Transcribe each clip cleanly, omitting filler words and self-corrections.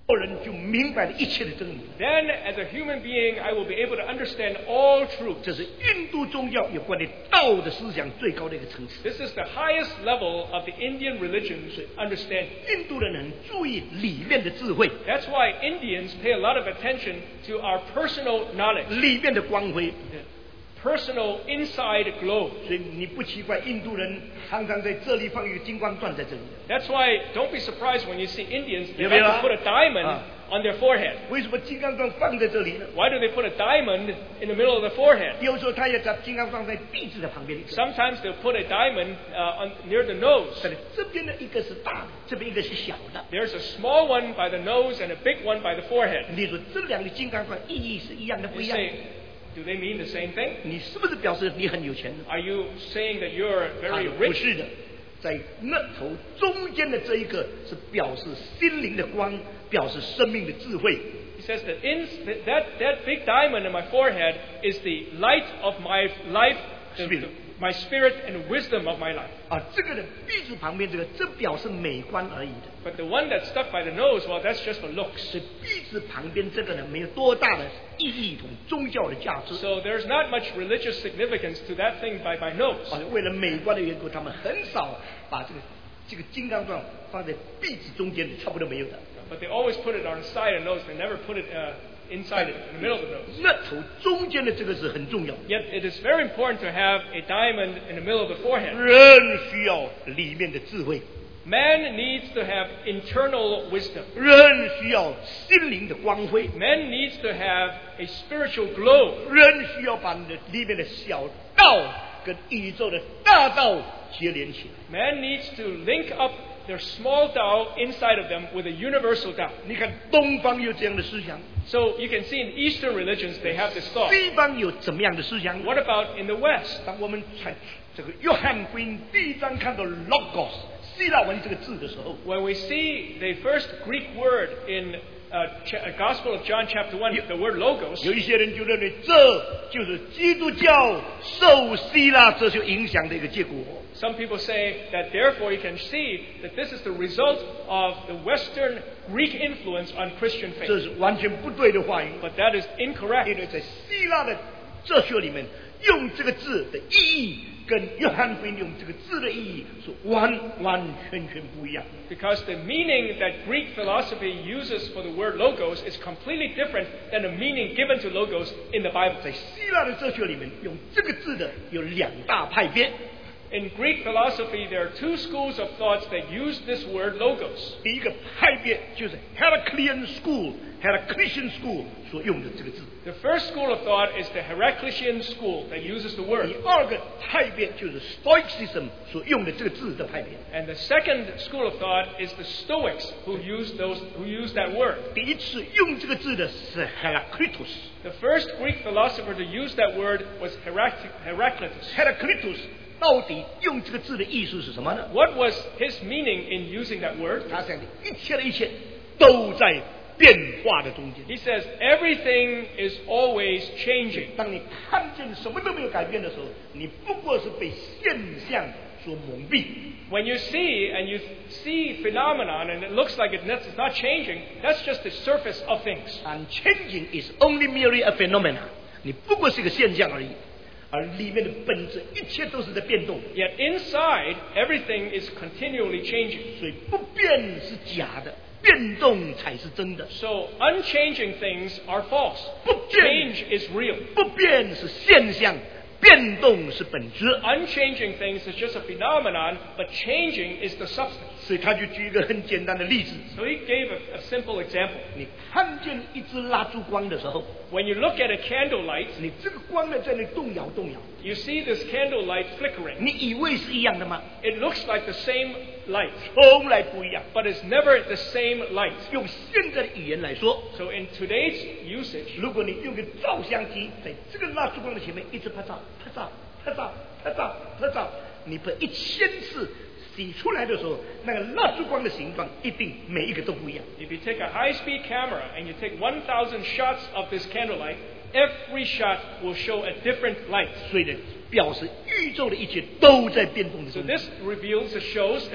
人就明白了一切的真理。 then as a human being, I will be able to understand all truth. 这是印度宗教有关的道的思想最高的一个层次。 This is the highest level of the Indian religion's understanding. 印度人很注意里面的智慧， That's why Indians pay a lot of attention to our personal knowledge, 里面的光辉。 personal inside glow. 所以你不奇怪，印度人常常在这里放一个金光钻在这里。 That's why don't be surprised when you see Indians, they 有没有 like to put a diamond 啊？ on their forehead. 为什么金刚钻放在这里呢？ Why do they put a diamond in the middle of the forehead? 有时候他也把金刚放在鼻子的旁边。 Sometimes they'll put a diamond near the nose. 但是这边的一个是大的，这边一个是小的。 There's a small one by the nose and a big one by the forehead. 你说这两个金刚钻意义是一样的不 You 一样？ say, do they mean the same thing? 你是不是表示你很有钱呢？ Are you saying that you're 他 very 说不 rich? 是的，在那头中间的这一个是表示心灵的光，表示生命的智慧。 He says that that big diamond in my forehead is the light of my life, my spirit and wisdom of my life. 啊，这个的鼻子旁边这表示美观而已的。 But the one that's stuck by the nose, well, that's just for looks. 是鼻子旁边这个呢，没有多大的意义同宗教的价值。 So there's not much religious significance to that thing by my nose. 啊，为了美观的缘故，他们很少把这个金刚钻放在鼻子中间，差不多没有的。 But they always put it on the side of the nose. They never put it inside it, in the middle of the nose. 那头中间的这个是很重要的。 Yet it is very important to have a diamond in the middle of the forehead. 人需要里面的智慧， Man needs to have internal wisdom. 人需要心灵的光辉， Man needs to have a spiritual glow. 人需要把你的里面的小道跟宇宙的大道结连起来。 Man needs to link up their small Tao inside of them with a universal Tao. 你看东方有这样的思想， So you can see in Eastern religions they have this thought. 西方有怎么样的思想？ What about in the West? 当我们看这个约翰福音第一章看到 logos 希腊文这个字的时候， When we see the first Greek word in Gospel of John chapter 1, the word logos, 有一些人就认为这就是基督教受希腊哲学影响的一个结果。 some people say that therefore you can see that this is the result of the Western Greek influence on Christian 这 faith. 是完全不对的话语， But that is 因 incorrect. 为在希腊的哲学里面，用这个字的意义跟约翰福音用这个字的意义是完全不一样。 Because the meaning that Greek philosophy uses for the word logos is completely different than the meaning given to logos in the Bible. 在希腊的哲学里面，用这个字的有两大派别。 In Greek philosophy, there are two schools of thoughts that use this word logos. 第一个派别就是 Heraclean School 所用的这个字。 The first school of thought is the Heraclitean school that uses the word. 第二个派别就是 Stoicism 所用的这个字的派别。 And the second school of thought is the Stoics who use that word. 第一次用这个字的是 Heraclitus。 The first Greek philosopher to use that word was Heraclitus. Heraclitus 到底用这个字的意思是什么呢？ What was his meaning in using that word? 他讲的一切都在变化的中间。 He says everything is always changing. 当你看见什么都没有改变的时候，你不过是被现象所蒙蔽。 When you see phenomenon and it looks like it's not changing, that's just the surface of things. And changing is only merely a phenomenon， 你不过是一个现象而已，而里面的本质一切都是在变动， Yet inside, everything is continually changing. 所以不变是假的，变动才是真的。 So unchanging things are false. 不变 Change is real. 不变是现象，变动是本质。 Unchanging things is just a phenomenon, but changing is the substance. 所以他就举一个很简单的例子： So he gave a simple example. 你看见一支蜡烛光的时候， When you look at a candle light, 你这个光呢在那动摇， you see this candle light flickering. 你以为是一样的吗？ It looks like the same light, 从来不一样。 but it's never the same light. 用现在的语言来说， So in today's usage, 如果你用个照相机在这个蜡烛光的前面一直拍照，你拍1000次洗出来的时候，那个蜡烛光的形状一定每一个都不一样。 if you take a high-speed camera and you take 1,000 shots of this candlelight, every shot will show a different light. 所以呢，表示宇宙的一切都在变动的 So 中间。 this reveals or shows that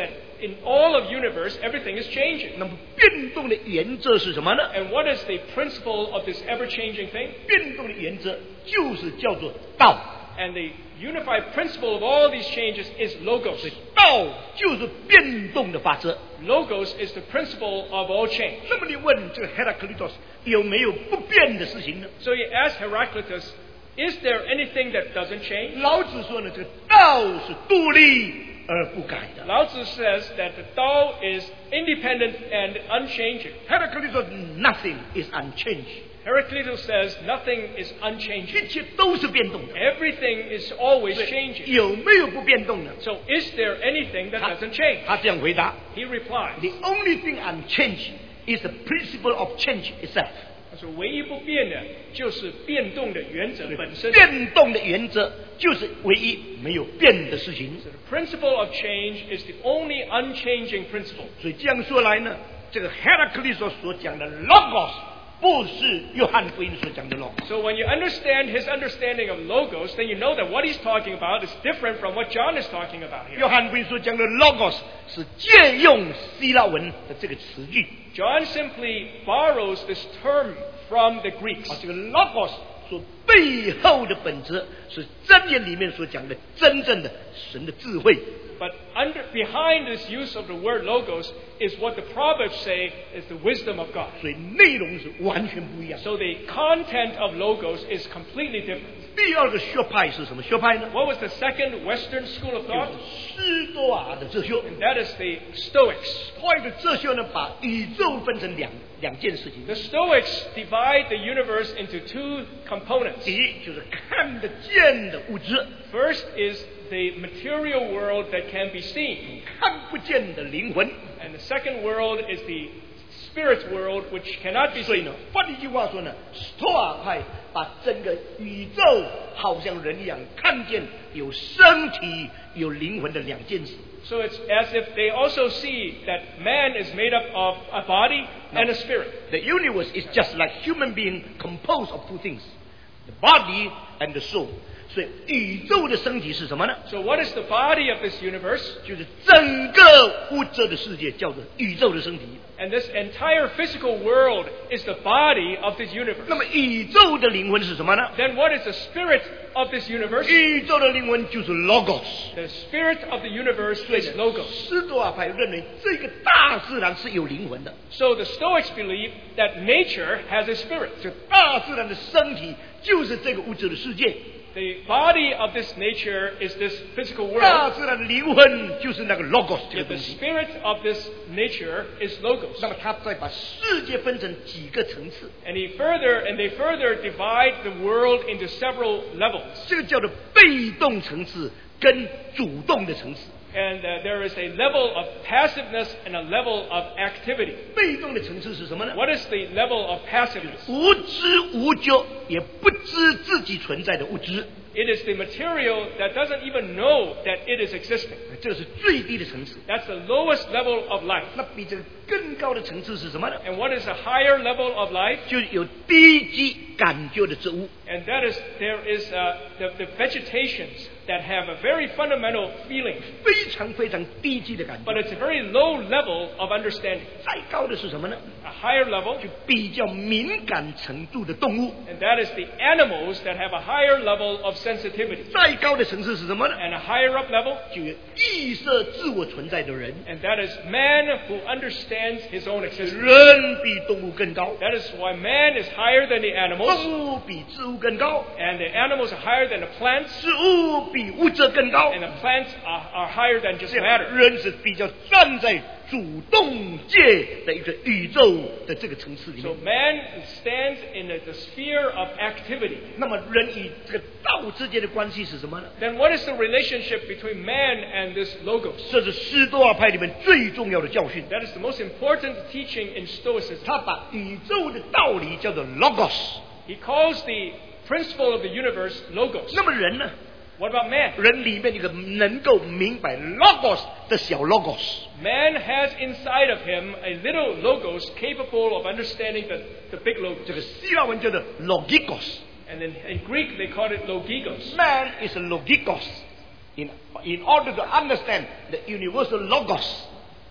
in all of universe, everything is changing. 那么变动的原则是什么呢？ And what is the principle of this ever-changing thing? 变动的原则就是叫做道， And the unified principle of all these changes is logos. 道就是变动的法则。 Logos is the principle of all change. 那么你问这个 Heraclitus 有没有不变的事情呢？ So you ask Heraclitus, is there anything that doesn't change? 老子说呢，这个道是独立而不改的。 Lao Tzu says that the Tao is independent and unchanging. Heraclitus 说 nothing is unchanged， Heraclitus says nothing is unchanging. 一切都是变动的。 Everything is always changing. 有没有不变动呢？ So is there anything that doesn't change? 他这样回答 He replies, ：The only thing unchanged is the principle of change itself。 他说唯一不变的就是变动的原则本身。 变动的原则就是唯一没有变的事情。 So the principle of change is the only unchanging principle. 所以这样说来呢，这个 Heraclitus 所讲的 logos 不是约翰福音所讲的 logos。 So when you understand his understanding of logos, then you know that what he's talking about is different from what John is talking about here. 约翰福音所讲的 logos 是借用希腊文的这个词句， John simply borrows this term from the Greeks. 这个 logos 所背后的本质是箴言里面所讲的真正的神的智慧。 But behind this use of the word logos is what the Proverbs say is the wisdom of God. 所以内容是完全不一样。 So the content of logos is completely different. 第二个学派是什么学派呢？ What was the second Western school of 就 thought? 是斯多亚的哲学。 And that is the Stoics. 斯多亚的哲学呢，把宇宙分成两件事情。 The Stoics divide the universe into two components. 第一就是看得见的物质， First is the material world that can be seen. 看不见的灵魂。 And the second world is the spirit world which cannot be 所以 seen. 呢，换一句话说呢，斯多亚派把整个宇宙好像人一样，看见有身体、有灵魂的两件事。 So it's as if they also see that man is made up of a body and a spirit. The universe is just like human being composed of two things, the body and the soul. 所以宇宙的身体是什么呢？ So what is the body of this universe? 就是整个物质的世界叫做宇宙的身体。 And this entire physical world is the body of this universe. 那么宇宙的灵魂是什么呢？ Then what is the spirit of this universe? 宇宙的灵魂就是 logos。 The spirit of the universe 所以 is logos. 斯多亚派认为这个大自然是有灵魂的， So the Stoics believe that nature has a spirit. 这大自然的身体就是这个物质的世界， The body of this nature is this physical 大 world. 自然的灵魂就是那个 logos 这个 Yet 东 the 西。 spirit of this nature is logos. 那么他再把世界分成几个层次， And they further divide the world into several levels. 这个叫做被动层次跟主动的层次。 And there is a level of passiveness and a level of activity. 被动的层次是什么呢？ What is the level of passiveness? 无知无觉，也不知自己存在的物质， It is the material that doesn't even know that it is existing. 这是最低的层次。 That's the lowest level of life. 那比这个更高的层次是什么呢？ And what is a higher level of life? 就是有低级感觉的植物。 And that is, there is the vegetations that have a very fundamental feeling, 非常非常低级的感 but 觉。 it's a very low level of understanding. 再高的是什么呢？ A higher level, 就比较敏感程度的动物。 and that is the animals that have a higher level of sensitivity. 再高的层次是什么呢？ And a higher up level, 就有意识自我存在的人。 and that is man who understands his own existence. 人比动物更高， That is why man is higher than the animals, 动物比植物更高， and the animals are higher than the plants, 植物比物质更高。 and the plants are higher than just 这样 matter. 人是比较站在主动界的一个宇宙的这个层次里 So 面。 man stands in the sphere of activity. 那么人与这个道之间的关系是什么呢？ Then what is the relationship between man and this logos? 这是斯多亚派里面最重要的教训。 That is the most important teaching in Stoicism. 他把宇宙的道理叫做 logos。 He calls the principle of the universe logos. 那么人呢？ What about man? 人里面一个能够明白 logos 的小 logos。 Man has inside of him a little logos capable of understanding the big 这 logos. 个希腊文叫做 logikos。 And in Greek they call it logikos. Man is a logikos. In order to understand the universal logos,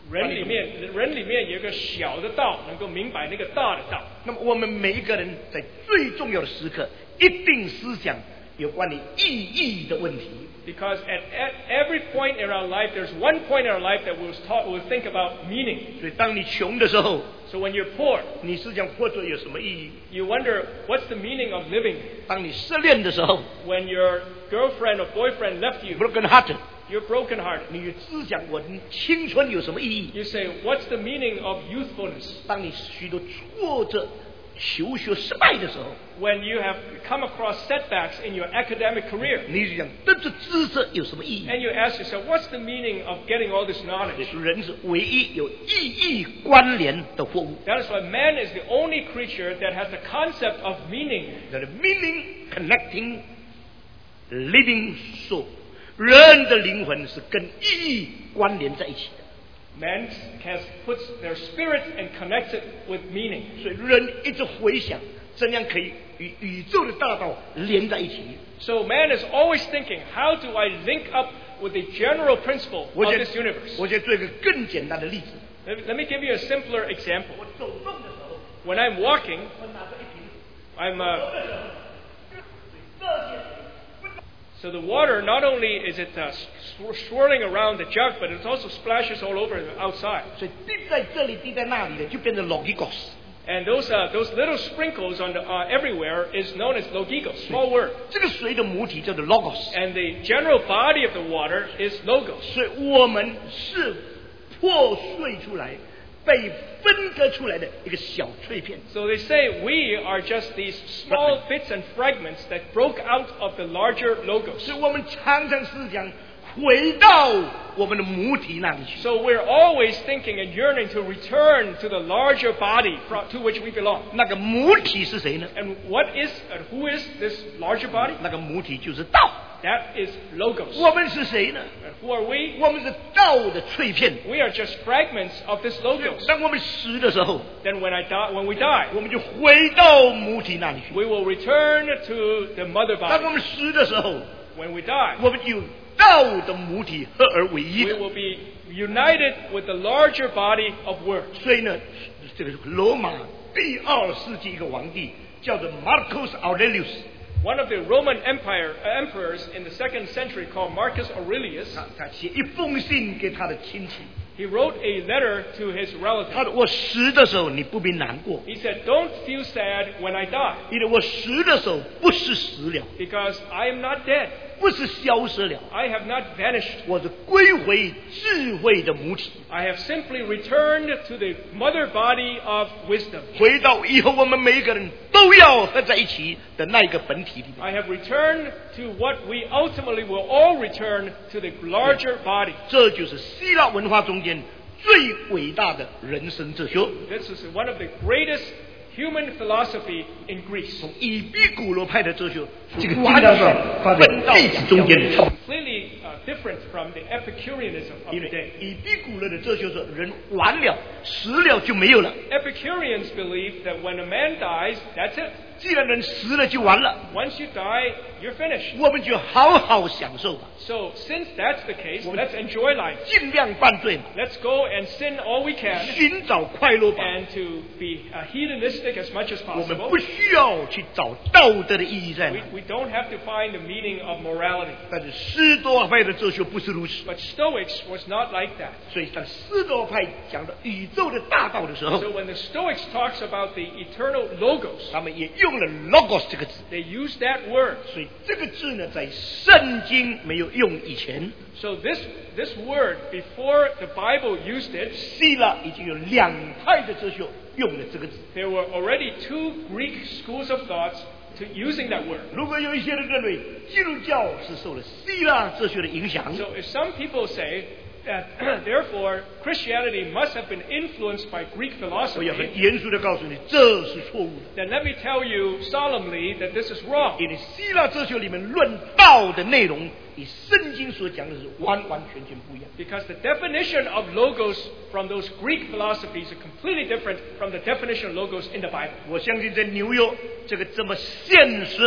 人里面有一个小的道，能够明白那个大的道。 那么我们每一个人在最重要的时刻，一定思想有关于意义的问题。 Because at every point in our life, there's one point in our life that we'll think about meaning. 所以当你穷的时候， So when you're poor, 你思想活着有什么意义？ you wonder what's the meaning of living. 当你失恋的时候 When your girlfriend or boyfriend left you, ，broken hearted， you're brokenhearted. 你思想我的青春有什么意义？ You say, what's the meaning of youthfulness? 当你许多挫折、求学失败的时候， When you have come across setbacks in your academic career, 你就想得这知识有什么意义？ and you ask yourself, what's the meaning of getting all this knowledge? 人是唯一有意义关联的货物。 That is why man is the only creature that has the concept of meaning. The meaning connecting living soul， 人的灵魂是跟意义关联在一起的。 Man puts their spirit and connects it with meaning. 所以人一直回想，怎样可以与宇宙的大道连在一起。 So man is always thinking, how do I link up with the general principle 我 of 先 this universe? 我先做一个更简单的例子。 Let me give you a simpler example. 我走动的时候， When I'm walking, 我拿着一瓶 I'm 走的时候，这些 so the water not only is it swirling around the jug, but it also splashes all over outside. 所以滴在这里，滴在那里的，就变成 logos。 And those little sprinkles on everywhere is known as logos, small word. 这个水的母体叫做 logos。 And the general body of the water is logos. 所以我们是破碎出来、被分割出来的一个小碎片。 So they say we are just these small bits and fragments that broke out of the larger logos. 所以我们常常思想回到我们的母体那里去。 So we're always thinking and yearning to return to the larger body to which we belong. 那个母体是谁呢？ And who is this larger body? 那个母体就是道。 That is logos. 我们是谁呢？ And who are we? 我们是道的碎片。 We are just fragments of this logos. 当我们死的时候， Then when we die, 我们就回到母体那里去。 we will return to the mother 当我 body. 们死的时候， When we die, 我们有道的母体合而为一 we 的。 will be united with the larger body of word. 所以呢，这个罗马第2世纪一个皇帝叫做 Marcus Aurelius， One of the Roman emperors in the 2nd century called Marcus Aurelius, 他写一封信给他的亲戚， he wrote a letter to his 他 relative. 说：“我死的时候你不必难过， He said, don't feel sad when I die, 因为我死的时候不是死了， because I am not dead. 不是消失了， I have not vanished. 我是归回智慧的母体， I have simply returned to the mother body of wisdom. 回到以后我们每一个人都要合在一起的那一个本体里面。 I have returned to what we ultimately will all return to the larger body. 这就是希腊文化中间最伟大的人生哲学。 This is one of the greatest human philosophy in Greece. 从以毕古罗派的哲学， 这个完全分到中间。 Completely different from the Epicureanism of 因 the 为 day. 以毕古人的哲学说，人完了，死了就没有了。 Epicureans believe that when a man dies, that's it. 既然人死了就完了， Once you die, you're finished. 我们就好好享受吧， So since that's the case, let's enjoy life. 尽量犯罪吧， Let's go and sin all we can 寻找快乐吧。 and to be hedonistic as much as 我们 possible. 不需要去找道德的意义在哪 We don't have to find the meaning of morality. 但是斯多派的哲学不是如此， But Stoics was not like that. 所以当斯多派讲到宇宙的大道的时候， So when the Stoics talks about the eternal logos, 他们也用了 logos 这个字。 they use that word. 所以这个字呢，在圣经没有用以前， So this word, before the Bible used it, 希腊已经有2派的哲学用了这个字。 there were already 2 Greek schools of thoughts to using that word. 如果有一些人认为基督教是受了希腊哲学的影响， So if some people say that therefore Christianity must have been influenced by Greek 我要 philosophy, 很严肃的告诉你，这是错误的。 then let me tell you solemnly that this is wrong. 因为希腊哲学里面论道的内容，与圣经所讲的是完完全全不一样。 Because the definition of logos from those Greek philosophies are completely different from the definition of logos in the Bible. 我相信在纽约这个这么现实、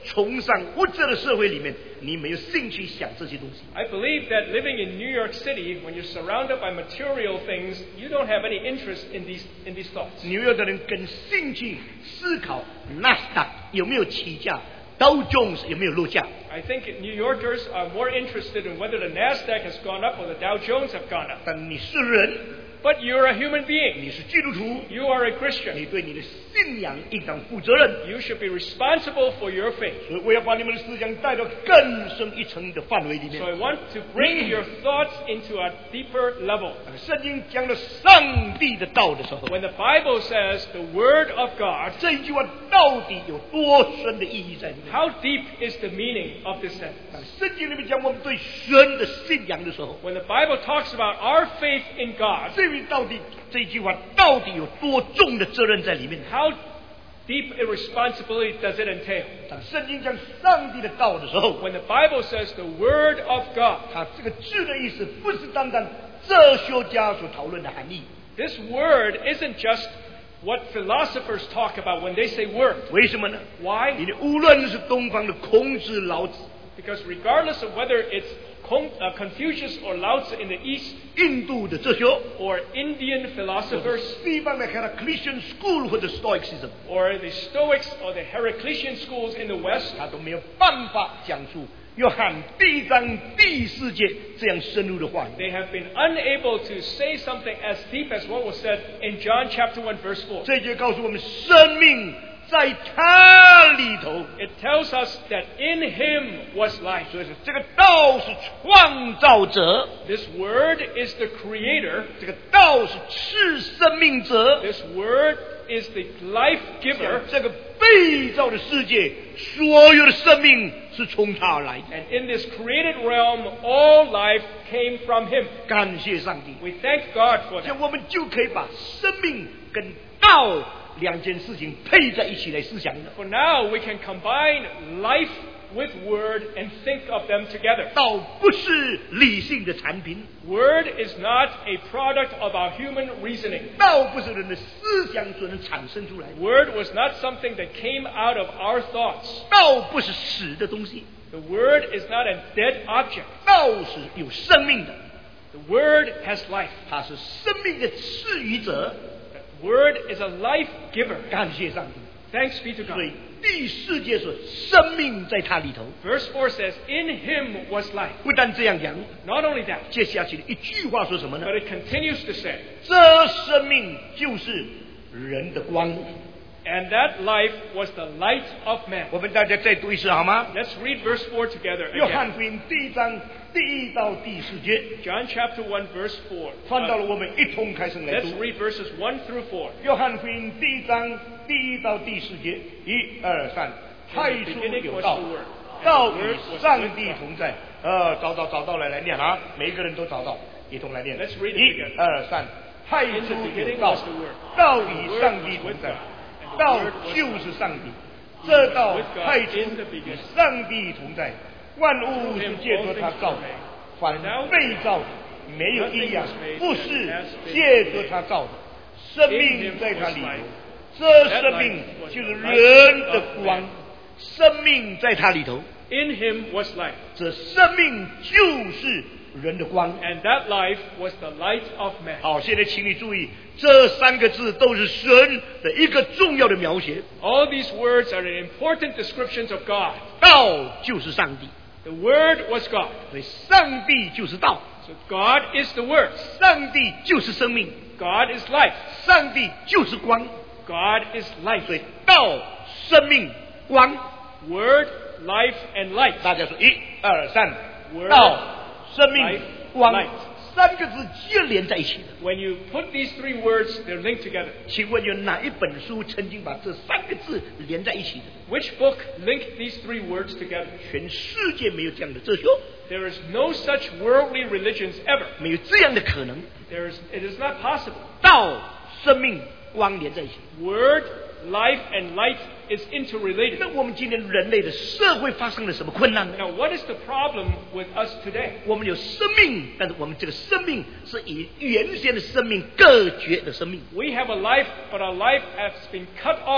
崇尚物质的社会里面，你没有兴趣想这些东西。 I believe that living in New York City, when you're surrounded by material things, you don't have any interest in these thoughts. 纽约的人更兴趣思考纳斯达克有没有起价，道琼斯有没有落价。 I think New Yorkers are more interested in whether the NASDAQ has gone up or the Dow Jones have gone up. 但你是人， But you're a human being. 你是基督徒， You are a 你 Christian. 对你的信仰应当负责任。 You should be responsible for your faith. 所以我要把你们的思想带到更深一层的范围里面 So。I want to bring your thoughts into a deeper level. 圣经讲了上帝的道的时候， When the Bible says the Word of God, 这一句话到底有多深的意义在里面？ how deep is the meaning of this sentence? 当圣经里面讲我们对神的信仰的时候， When the Bible talks about our faith in God, 这句话到底有多重的责任在里面？ how deep a responsibility does it entail? 当圣经讲上帝的道的时候， When the Bible says the Word of God, 它这个字的意思不是单单哲学家所讨论的含义。 this word isn't just what philosophers talk about when they say word. 为什么呢？ Why? 因为无论是东方的孔子、老子， Because regardless of whether it's Confucius or Lao Tzu in the East 印度的哲学， or Indian 或者 philosophers 西方的 Heraclitean School 或者 Stoicism， or the Stoics or the Heraclitean schools in the West, 他都没有办法讲出约翰第一章第四节这样深入的话语。 they have been unable to say something as deep as what was said in John chapter 1 verse 4. 这节告诉我们，生命在他里头。 It tells us that in him was life. 所以说，这个道是创造者， This word is the creator. 这个道是赐生命者。 This word is the life giver. 这个被造的世界，所有的生命是从他而来的。 And in this created realm, all life came from him. 感谢上帝， We thank God for 这样 that. 我们就可以把生命跟道两件事情配在一起来思想了。 For now, we can combine life with word and think of them together. 道不是理性的产品， Word is not a product of our human reasoning. 道不是人的思想所能产生出来的， Word was not something that came out of our thoughts. 道不是死的东西， The word is not a dead object. 道是有生命的， The word has life. 它是生命的赐予者。 The word is a life giver. 感谢上帝。 Thanks be to 所以 God. 第四节说，生命在他里头。 Verse 4 says, In him was life. 不但这样讲， Not only that, 接下去的一句话说什么呢？ but it continues to say, 这生命就是人的光。 And that life was the light of man. 我们大家再读一次好吗？ Let's read verse 4 together 约 again. 翰福音第1章第1到第4节， John chapter 1 verse 4. 翻到了，我们一同开始来 Let's 读。 read verses 1 through 4. 约翰福音第1章第1到第4节，1、2、3，太初有道，道与上帝同在。找到了，来念啊！每一个人都找到，一同来念。 Let's read it 1、2、3，太 In 初 the 有 beginning 道 was the Word. 道与上帝同在，道就是上帝。这道太初与上帝同在，万物是借着他造的，凡被造的没有一样不是借着他造的。生命在他里头，这生命就是人的光。生命在他里头， In him was life. 这生命就是人的光。 And that life was the light of man. 好，现在请你注意，这3个字都是神的一个重要的描写。 All these words are important descriptions of God. 道就是上帝， The Word was God. 所以上帝就是道， So God is the Word. 上帝就是生命， God is life. 上帝就是光， God is life. 所以道、生命、光。 Word, life, and light. 大家说1、2、3， Word, 道、生命 life,、 光 light ，3个字接连在一起的。 When you put these 3 words, they're linked together. 请问有哪一本书曾经把这3个字连在一起的？ Which book linked these 3 words together? 全世界没有这样的哲学， There is no such worldly religions ever. 没有这样的可能。 It is not possible. 道、生命、光连在一起。 Word, life, and light is interrelated. 那我们今天人类的社会发生了什么困难呢？ Now, what is the problem with us today? 我们有生命，但是我们这个生命是以原先的生命隔绝的生命。 We have a life, but our life has been cut off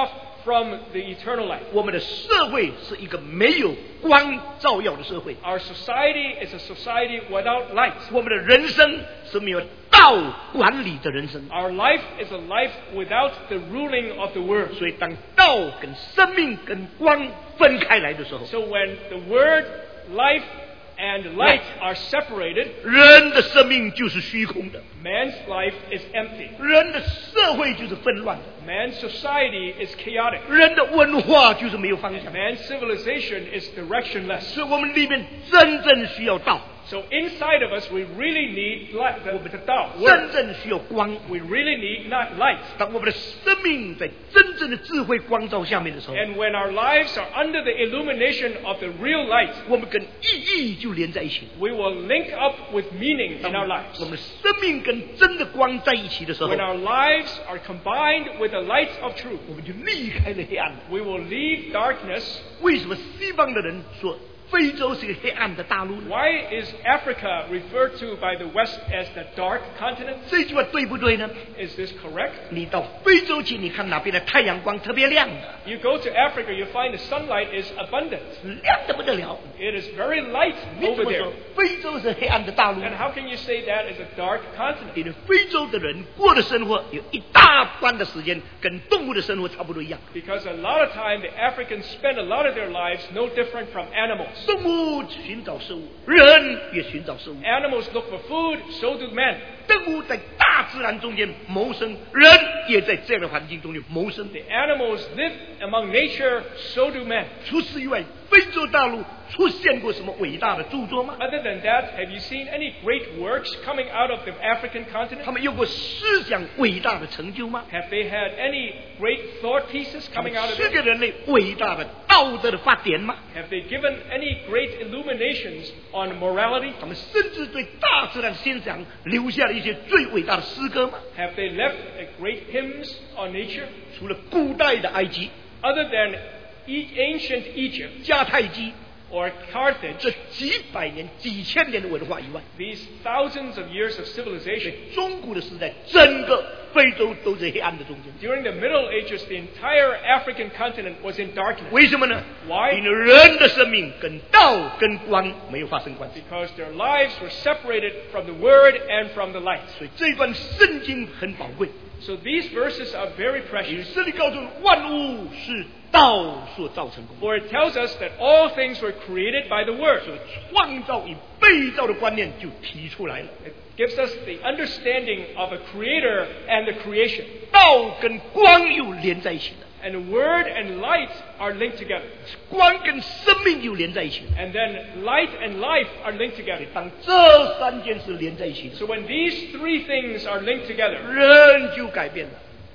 from the eternal light. 我们的社会是一个没有光照耀的社会， Our society is a society without light. 我们的人生是没有道管理的人生。 Our life is a life without the ruling of the Word. 所以当道跟生命跟光分开来的时候， So when the Word, life, and light are separated, 人的生命就是虚空的， man's life is empty. 人的社会就是纷乱的， Man's society is chaotic. 人的文化就是没有方向。 Man's civilization is directionless. 所以我们里面真正需要道， So inside of us, we really need light, the Tao, 真 Word. 正需要光。 We really need not light. 当我们的生命在真正的智慧光照下面的时候， And when our lives are under the illumination of the real light, 我们跟意义就连在一起。 we will link up with meaning in our 我 lives. 们的生命跟真的光在一起的时候， When our lives are combined with the light of truth, 我们就离开了黑暗。 we will leave darkness. 为什么西方的人说非洲是个黑暗的大陆呢？ Why is Africa referred to by the West as the dark continent? 这句话对不对呢？ Is this correct? 你到非洲去，你看哪边的太阳光特别亮的， You go to Africa, you find the sunlight is abundant. 亮得不得了。 It is very light 你怎 over 么 there. 说非洲是黑暗的大陆呢？ And how can you say that is a dark continent? 因为非洲的人过的生活有一大半的时间跟动物的生活差不多一样。 Because a lot of time the Africans spend a lot of their lives no different from animals. 动物寻找食物，人也寻找食物。 Animals look for food, so do men. 动物在大自然中间谋生，人也在这样的环境中间谋生。 The animals live among nature, so do men. 除此以外，非洲大陆出现过什么伟大的著作吗？ Other than that, have you seen any great works coming out of the African 他 continent? 们有过思想伟大的成就吗？ Have they had any great thought pieces 他们 coming out of 赐 it? 给人类伟大的道德的发典吗？ Have they given any great illuminations on morality? 他们甚至对大自然欣赏留下了一些最伟大的诗歌吗？ Have they left great hymns on nature? 除了古代的埃及、 Other than ancient Egypt 迦太基 or Carthage, 这几百年、几千年的文化以外， these thousands of years of civilization, 中古的时代，整个非洲都在黑暗的中间。 during the Middle Ages, the entire African continent was in darkness 为什么呢？ Why? 因为人的生命跟道跟光没有发生关系。 because their lives were separated from the Word and from the light. 所以这段圣经很宝贵。 So these verses are very 因为 precious, 这里告诉万物是道所造成功， for it tells us that all things were created by the Word. 所以创造与被造的观念就提出来了。 It gives us the understanding of a creator and the creation. 道跟光又连在一起了， And the Word and light are linked together. 光跟生命又连在一起了。 And then light and life are linked together. 当这三件事连在一起的时 So when these three things are linked 候， together, 人就改变了。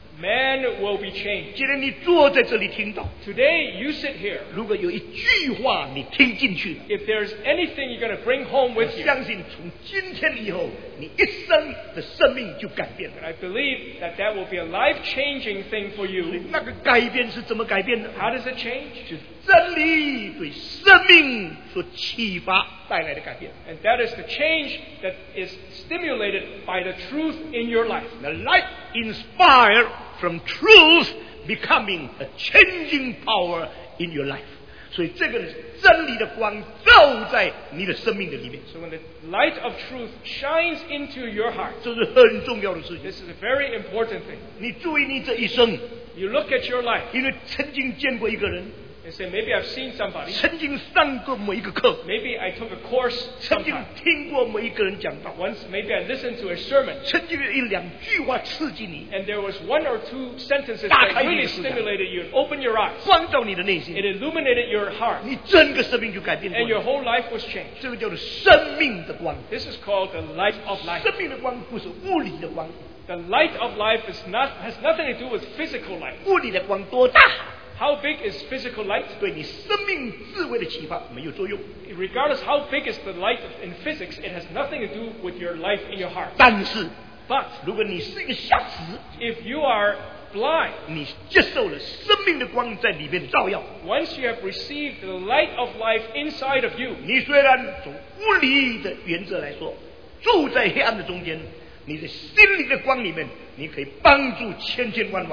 man will be changed. 既然你坐在这里听到， Today, you sit here. 如果有一句话你听进去了， If there's anything you're going to bring home 我 with you, 相信从今天以后，你一生的生命就改变了。 I believe that that will be a life-changing thing for you. 那个改变是怎么改变的？ How does it change? 就是真理对生命所启发带来的改变。 And that is the change that is stimulated by the truth in your life. The light inspired from truth becoming a changing power in your life. 所以这个真理的光照在你的生命的里面， So when the light of truth shines into your heart, 这是很重要的事情。 this is a very important thing. 你注意你这一生， You look at your life 因为曾经见过一个人， and say, maybe I've seen somebody. 曾经上过某一个课， Maybe I took a course 曾经 sometime. 听过某一个人讲道， Once, maybe I listened to a sermon. 曾经有一两句话刺激你， And there was one or two sentences 打 that 开你的 really 思想。 stimulated you and opened your eyes. 光照你的内心 It，illuminated your heart. 你整个生命就改变过 And your 来。 whole life was changed. 这个叫做生命的光。 This is called the light of life. 生命的光不是物理的光， The light of life has nothing to do with physical light. 物理的光多大， How big is physical light? 对你生命智慧的启发没有作用。 Regardless how big is the light in physics, it has nothing to do with your life in your heart. 但是， But 如果你是一个瞎子， if you are blind, 你接受了生命的光在里面照耀， once you have received the light of life inside of you, 你虽然从物理的原则来说，住在黑暗的中间，你在心灵的光里面，你可以帮助千千万万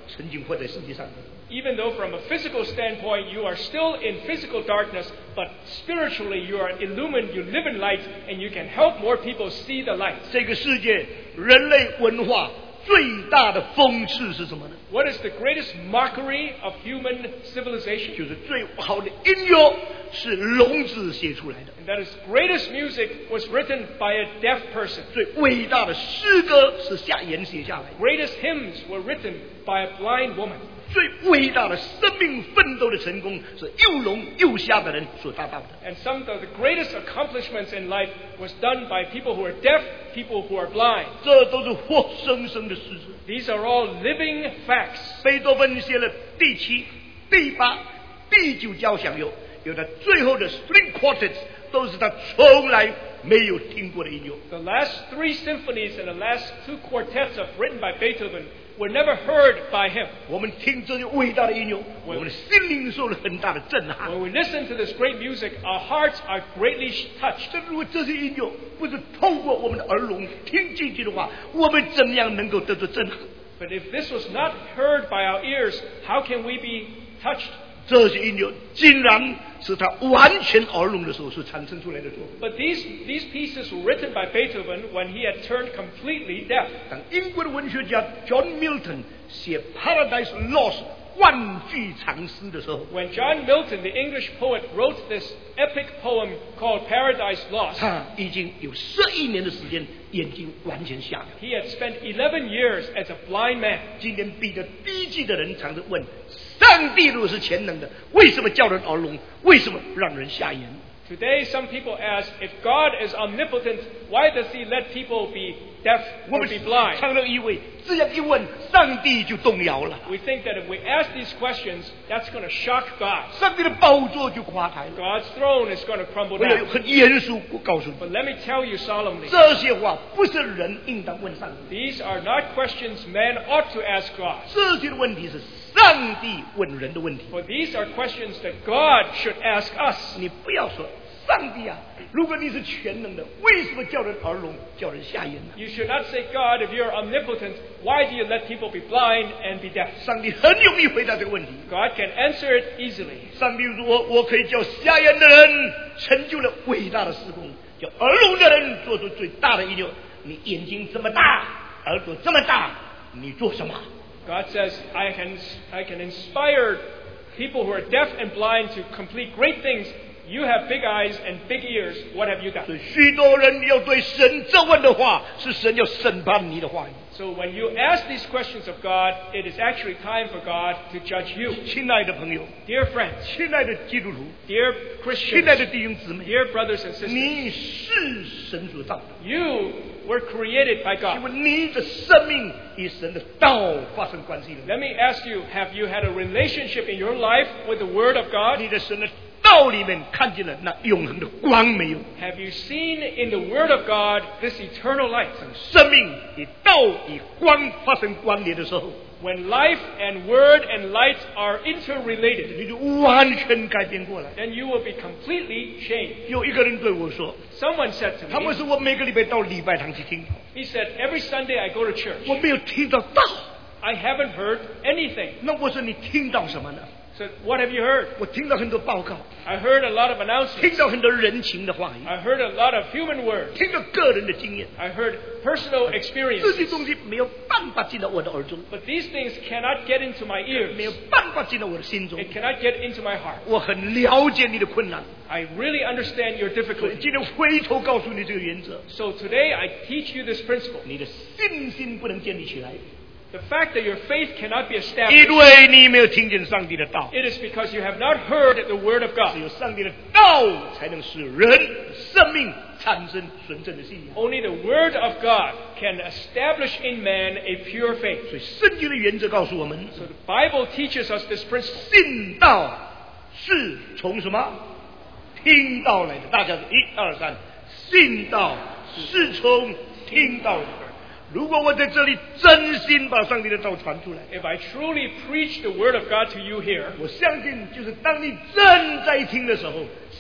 曾经活在世界上的。 Even though from a physical standpoint you are still in physical darkness, but spiritually you are illumined, you live in light, and you can help more people see the light. 这个世界人类文化最大的讽刺是什么呢？ What is the greatest mockery of human civilization? 就是最好的音乐是聋子写出来的， And that is greatest music was written by a deaf person. 最伟大的诗歌是下言写下来的， Greatest hymns were written by a blind woman. 最伟大的生命奋斗的成功是又聋又瞎的人所达到的。 And some of the greatest accomplishments in life was done by people who are deaf, people who are blind. 这都是活生生的事实。 These are all living facts. 贝多芬写了第7、第8、第9交响乐，有的最后的 string quartets 都是他从来没有听过的音乐。 The last 3 symphonies and the last 2 quartets written by Beethoven were never heard by him. 我们听这些伟大的音乐，我们的心灵受了很大的震撼。 When we listen to this great music, our hearts are greatly touched. 但如果这些音乐不是透过我们的耳聋听进去的话，我们怎样能够得到震撼？ But if this was not heard by our ears, how can we be touched? 这些音乐竟然是他完全耳聋的时候所产生出来的作品。 But these pieces were written by Beethoven when he had turned completely deaf. 当英国的文学家 John Milton 写《Paradise Lost》万句长诗的时候， When John Milton, the English poet, wrote this epic poem called Paradise Lost, 他已经有11年的时间眼睛完全瞎了。 he had spent 11 years as a blind man. 今天比较低级的人常常问：上帝如果是全能的，为什么叫人耳聋？为什么让人瞎眼？ Today, some people ask, if God is omnipotent, why does he let people be deaf 我 or 们 be blind? 常常以为这样一问，上帝就动摇了， We think that if we ask these questions, that's going to shock God. 上帝的宝座就垮台了。 God's throne is going to crumble 我要 down. 很严肃告诉你， But let me tell you solemnly, 这些话不是人应当问上帝， these are not questions man ought to ask God. 这些的问题是上帝问人的问题。 For these are questions that God should ask us. 你不要说上帝啊，如果你是全能的，为什么叫人耳聋，叫人瞎眼呢？ You should not say, God, if you're omnipotent, why do you let people be blind and be deaf? 上帝很容易回答这个问题。 God can answer it easily. 上帝说：“我可以叫瞎眼的人成就了伟大的事工，叫耳聋的人做出最大的音乐。你眼睛这么大，耳朵这么大，你做什么？” God says, I can inspire people who are deaf and blind to complete great things. You have big eyes and big ears. What have you done? 所以许多人要对神质问的话，是神要审判你的话语。 So when you ask these questions of God, it is actually time for God to judge you. 亲爱的朋友， Dear friends, 亲爱的基督徒， dear 亲爱的 Christians, 弟兄姊妹， dear brothers and sisters, 你是神所造的， you were created by 因 God. 为你的生命与神的道发生关系了。 Let me ask you, have you had a relationship in your life with the Word of God? 你的神的道里面看见了那永恒的光没有？ Have you seen in the Word of God this eternal light? 生命与道与光发生关联的时候， When life and Word and light are interrelated, 你就完全改变过来。 then you will be completely changed. 有一个人对我说， Someone said to 他们 me, 说我每个礼拜到礼拜堂去听， he said, every Sunday I go to church. 我没有听到道。 I haven't heard anything. 那我说你听到什么呢？ So what have you heard? 我听到很多报告， I heard a lot of announcements. 听到很多人情的话语， I heard a lot of human words. 听到个人的经验， I heard personal 这 experiences. 些东西没有办法进到我的耳中， But these things cannot get into my 没有 ears. 办法进到我的心中。 It cannot get into my heart. 我很了解你的困难， I really understand your 所以 difficulty. 今天回头告诉你这个原则： So today I teach you this principle. 你的信心不能建立起来， The fact that your faith cannot be 因 established, 为你没有听见上帝的道。 it is because you have not heard the word of 只 God. 有上帝的道才能使人生命产生纯正的信仰。 Only the word of God can establish in man a pure faith. 所以圣经的原则告诉我们， So the Bible teaches us this principle. 信道是从什么？听道来的。大家是1、2、3，信道是从听道来的。如果我在这里真心把上帝的道传出来， If I truly preach the word of God to you here, 我相信就是当你正在听的时候，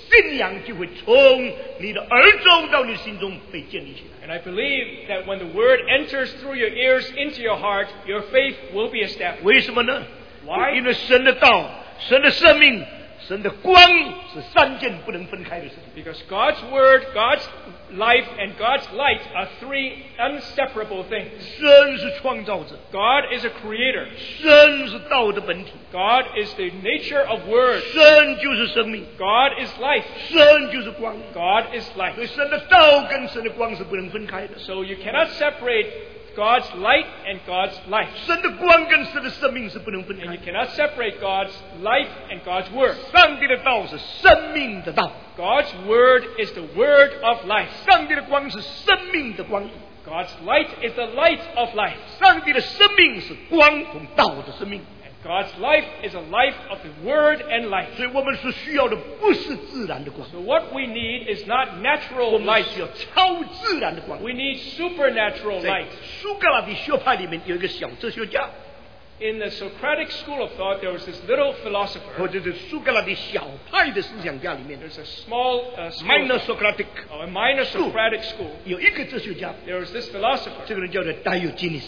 信仰就会从你的耳中到你心中被建立起来。 And I believe that when the word enters through your ears into your heart, your faith will be established. 为什么呢？ Why? 因为神的道、神的生命、神的光是三件不能分开的事情。 Because God's word, God's life, and God's light are three inseparable things. 神是创造者， God is a creator. 神是道的本体， God is the nature of word. 神就是生命， God is life. 神就是光。 God is light. 所以神的道跟神的光是不能分开的。 So you cannot separate God's light and God's life. 神的光跟神的生命是不能分 And 开 you 的。 cannot separate God's life and God's word. 上帝的道是生命的道， God's word is the word of life. 上帝的光是生命的光， God's light is the light of life. 上帝的生命是光同道的生命。 And God's life is a life of the word and life. 所以我们所需要的不是自然的光， So what we need is not 我 natural 们 light. 需要超自然的光。 We need supernatural 在 light. 苏格拉底学派里面有一个小哲学家， In the Socratic school of thought, there was this little philosopher. 或者是苏格拉底小派的思想家里面 There's a small school, ，Minor Socratic a minor school. Socratic school. 有一个哲学家， There was this philosopher. 这个人叫做 Diogenes，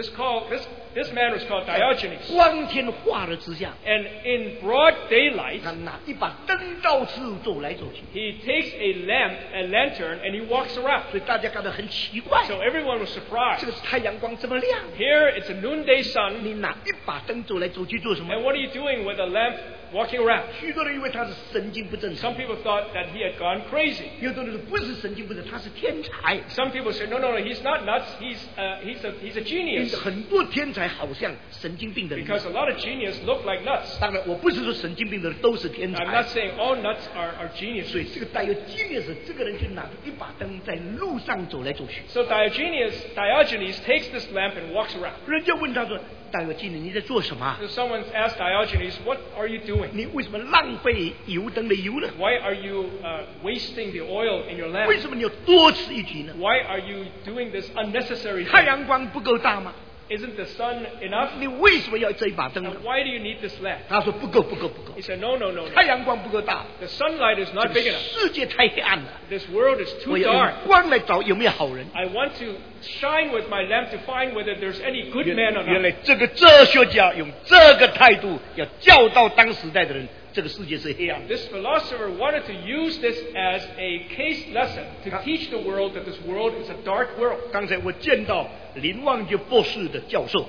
This man was called Diogenes. 光天化日之下， And in broad daylight, 他拿一把灯到处走来走去， he takes a lantern, and he walks around. 所以大家感到很奇怪， So everyone was 这 surprised. 个太阳光这么亮， Here it's a noonday sun, 你拿一把灯走来走去做什么 and？what are you doing with a lamp walking around? 许多人以为他是神经不正常 Some，people thought that he had gone crazy. 有的人说不是神经不正常，他是天才。 Some people say, no, he's not nuts. He's a 因为 genius. 很多天才好像神经病的人。 Because a lot of genius look like nuts. 当然，我不是说神经病的人都是天 I'm 才 not。saying all nuts are 所 geniuses. 以这个带有激烈的这个人就拿着一把灯在路上走来走去。 So Diogenes takes this lamp and walks around. 人家问他说：“戴尔基尼，你在做什么啊？ So someone asked Diogenes, what are you doing? 你为什么浪费油灯的油呢？ Why are you wasting the oil in your 为 lamp? 什么你要多此一举呢？ Why are you doing this unnecessary 太 thing? 阳光不够大吗？ Isn't the sun enough? 你为什么要这一把灯呢 And？” why do you need this lamp? 他说：“不够，不够，不够 He。said, no. 太阳光不够大， The sunlight is 这 not 个 big enough. 世界太黑暗了。 This world is 我 too 要 dark. 用光来找有没有好人。” I want to shine with my lamp to find whether there's any good man or 原 not. 来这个哲学家用这个态度要教导当时代的人，这个世界是黑暗的。 This philosopher wanted to use this as a case lesson to teach the world that this world is a dark world. 刚才我见到林旺杰博士的教授，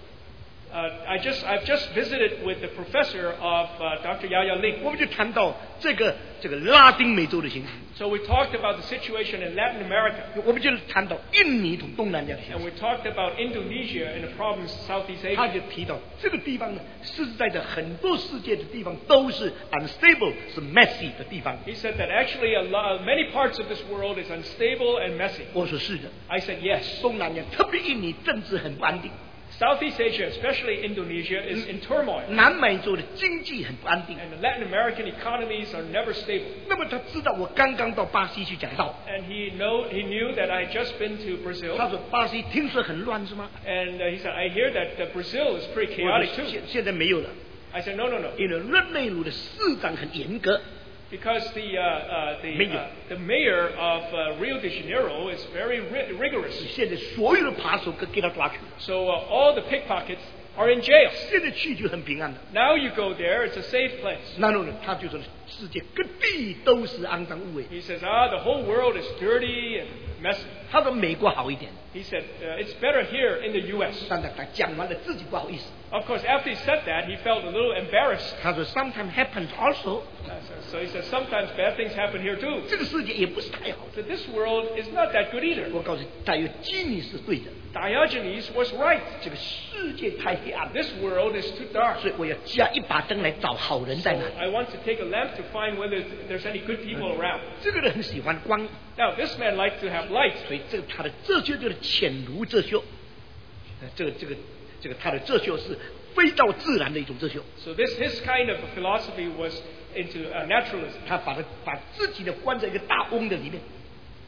I've just visited with the professor of Dr. Yaya Ling. 我们就谈到这个拉丁美洲的情形， So we talked about the situation in Latin America, 我们就谈到印尼同东南亚的情 and 形。 we talked about Indonesia and the problems in Southeast 他 Asia. 就提到这个地方呢，实在的很多世界的地方都是 unstable，是 messy 的地方。 He said that actually many parts of this world is unstable and messy. 我说是的， I said yes. 东南亚特别印尼政治很不安定， Southeast Asia, especially Indonesia, is in turmoil. 南美洲的经济很不安定。 And the Latin American economies are never stable. 那么他知道我刚刚到巴西去讲道， And he knew that I had just been to 他 Brazil. 说巴西听说很乱是吗？ And he said, I hear that Brazil is pretty 我 chaotic 说 too. 现在没有了， I said, no. 因为热内卢的市长很严格， Because the mayor of Rio de Janeiro is very rigorous. 现在所有的扒手给他抓去了， So all the pickpockets are in jail. 现在去就很平安了。 Now you go there, it's a safe place. 然后呢，他就说世界各地都是肮脏污秽。 He says, the whole world is dirty and messy. 他说美国好一点， He said, it's better here in the U.S. 但他讲完了自己不好意思。 Of course, after he said that, he felt a little embarrassed. 他说 sometimes happens also， So he said, sometimes bad things happen here too. 这个世界也不是太好。 So this world is not that good either. 我告诉你，大约基尼是对的， Diogenes was right. 这个世界太黑暗了， This world is too dark. 所以我要加一把灯来找好人在哪里。 I want to take a lamp to find whether there's any good people around. 这个人很喜欢光， Now, this man liked to have light. 所以这个他的哲学就是潜儒哲学，这个他的哲学是非照自然的一种哲学。 So his kind of philosophy was into naturalism. 他把自己的关在一个大瓮的里面，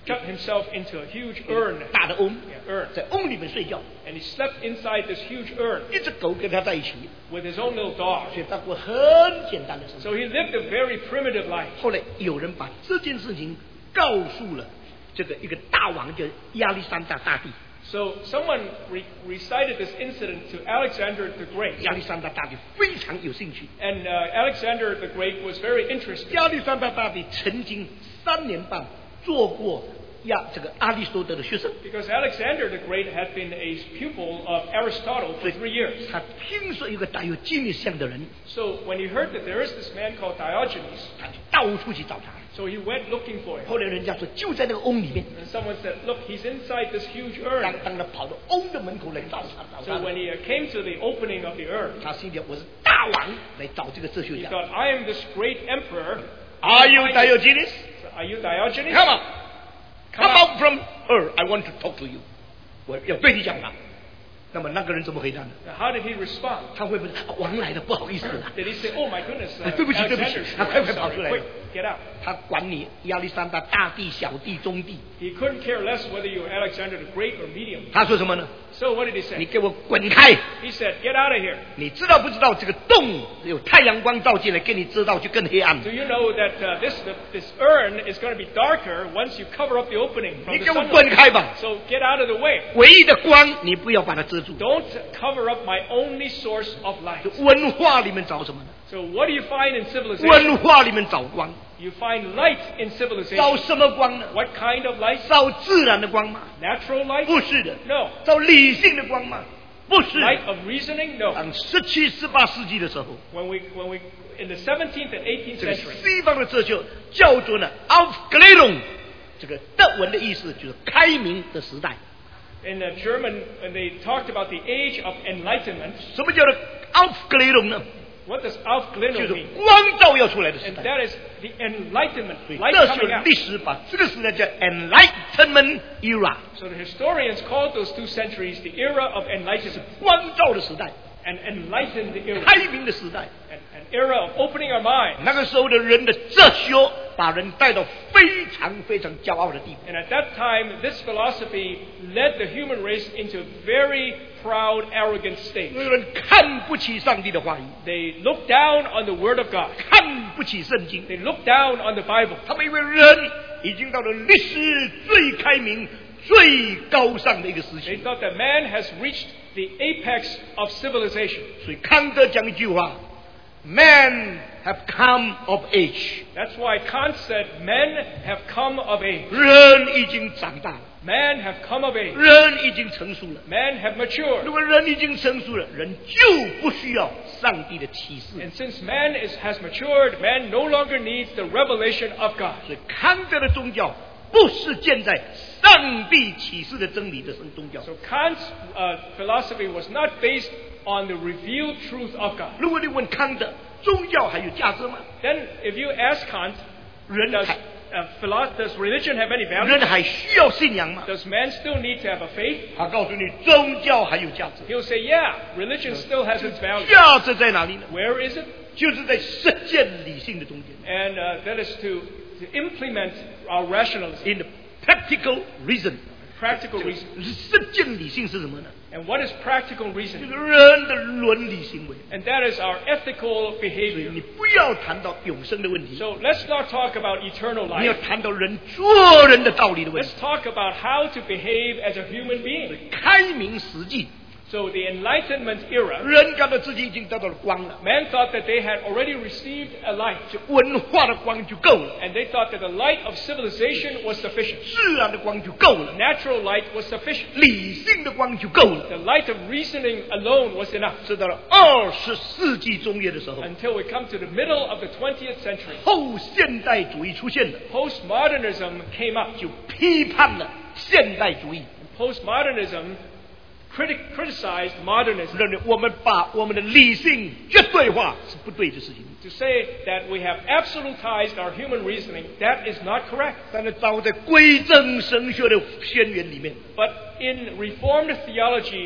cut himself into a huge urn. 大的瓮， Yeah, urn. 在瓮里面睡觉， And he slept inside this huge urn 一只狗跟他在一起， with his own little dog. 所以他过很简单的生活。 So he lived a very primitive life. 后来有人把这件事情告诉了这个一个大王叫亚历山大大帝。 So someone recited this incident to Alexander the Great. 亚历山大大帝非常有兴趣。 And Alexander the Great was very interested. 亚历山大大帝曾经3年半做过这个阿里斯多德的学生， Because Alexander the Great had been a pupil of Aristotle for 3 years. 他听说有个带有基尼像的人， So when he heard that there is this man called Diogenes, 他就到处去找他。 so he went looking for him. 后来人家说就在那个瓮里面， And someone said, look, he's inside this huge 当 urn. 他跑到瓮的门口来找他， So when he came to the opening of the urn, 他心里我是大王来找这个哲学 he 家。 thought, I am this great emperor. Are you Diogenes? Are you Diogenes? Come on, come Come out. out from her. I want to talk to you. 我要对你讲话。那么那个人怎么回答呢？ Now, how did he respond? 他会不会王来的不好意思啊？ Did he say, oh my goodness, 对不起，对不起， Alexander's 他快 here. 跑出 Sorry, 来 quick, get out. 他管你亚历山大大帝、小帝、中帝。 He couldn't care less whether you were Alexander the Great or medium. 他说什么呢？ So what did he 你 say? 给我滚开！ He said, get out of here. 你知道不知道这个洞有太阳光照进来，给你遮到就更黑暗。 Do you know that this urn is going to be darker once you cover up the opening 你 from 给 the 我滚 sunlight? 开吧！ So get out of the way. 唯一的光，你不要把它遮住。 Don't cover up my only source of light. 文化里面找什么呢？ So what do you find in civilization? 文化里面找光， You find light in 找 civilization. 什么光呢？ What kind of light? 找自然的光吗？ Natural light? 不是的。 No. 找理性的光吗？不是。 Light of reasoning? No. 当17、18世纪的时候， When we in the 17th and 18th 这个 century, 西方的哲学叫做呢 Aufklärung， 这个德文的意思就是开明的时代。 in German, when they talked about the age of enlightenment, 什么叫做 Aufklärung 呢？ what does 就 Aufklärung 是 mean? 光照要出来的时 And 代。 that is the enlightenment, 所以 light 这 coming 是 out. 历史把这个时代叫 Enlightenment era， So the historians called those 2 centuries the era of enlightenment, 光照的时代， an enlightened era, 开明的时代。 an era of opening our minds. 那个时候的人的哲学把人带到非常非常骄傲的地步。 And at that time, this philosophy led the human race into a very proud, arrogant state. 有人看不起上帝的话语， They looked down on the Word of God. 看不起圣经。 They looked down on the Bible. 他们以为人已经到了历史最开明、最高尚的一个时 They 期。 thought that man has reached the apex of civilization. 所以康德讲一句话 ：“Men have come of age。” That's why Kant said, men have come of age. 人已经长大了， Men have come of age. 人已经成熟了。 Men have 如 matured. 果人已经成熟了，人就不需要上帝的启示。 And since man has matured, man no longer needs the revelation of God. 所以康德的宗教不是建在上帝启示的真理的宗教。 So Kant's philosophy was not based on the revealed truth of God. 如果你问康德，宗教还有价值吗？ Then if you ask Kant, 人 does, 还 does religion have any value? 人还需要信仰吗？ Does man still need to have a faith? 他告诉你，宗教还有价值。 He'll say, yeah, religion still has its value. 价值在哪里呢？ Where is it? 就是在实践理性的中间 And that is to implement our rationalism, ，in the practical reason。 practical reason. 实践理性是什么呢？ And what is practical 就 reason? 是人的伦理行为。 And that is our ethical 所以 behavior. 你不要谈到永生的问题， So let's not talk about eternal 你要 life. 谈到人做人的道理的问 Let's 题。 talk about how to behave as a human being. 开明实际， So the Enlightenment era, 人感到自己已经得到了光了， man thought that they had already received a light. 就文化的光就够了， And they thought that the light of civilization was sufficient. 自然的光就够了， Natural light was sufficient. 理性的光就够了。 The light of reasoning alone was enough. 直到了20世纪中叶的时候， Until we come to the middle of the 20th century. 后现代主义出现了， Postmodernism came up. 就批判了现代主义， Postmodernism criticized modernism 认为我们把我们的理性绝对化是不对的事情。 to say that we have absolutized our human reasoning. That is not correct. 但是早在归正神学的宣言里面， But in Reformed theology,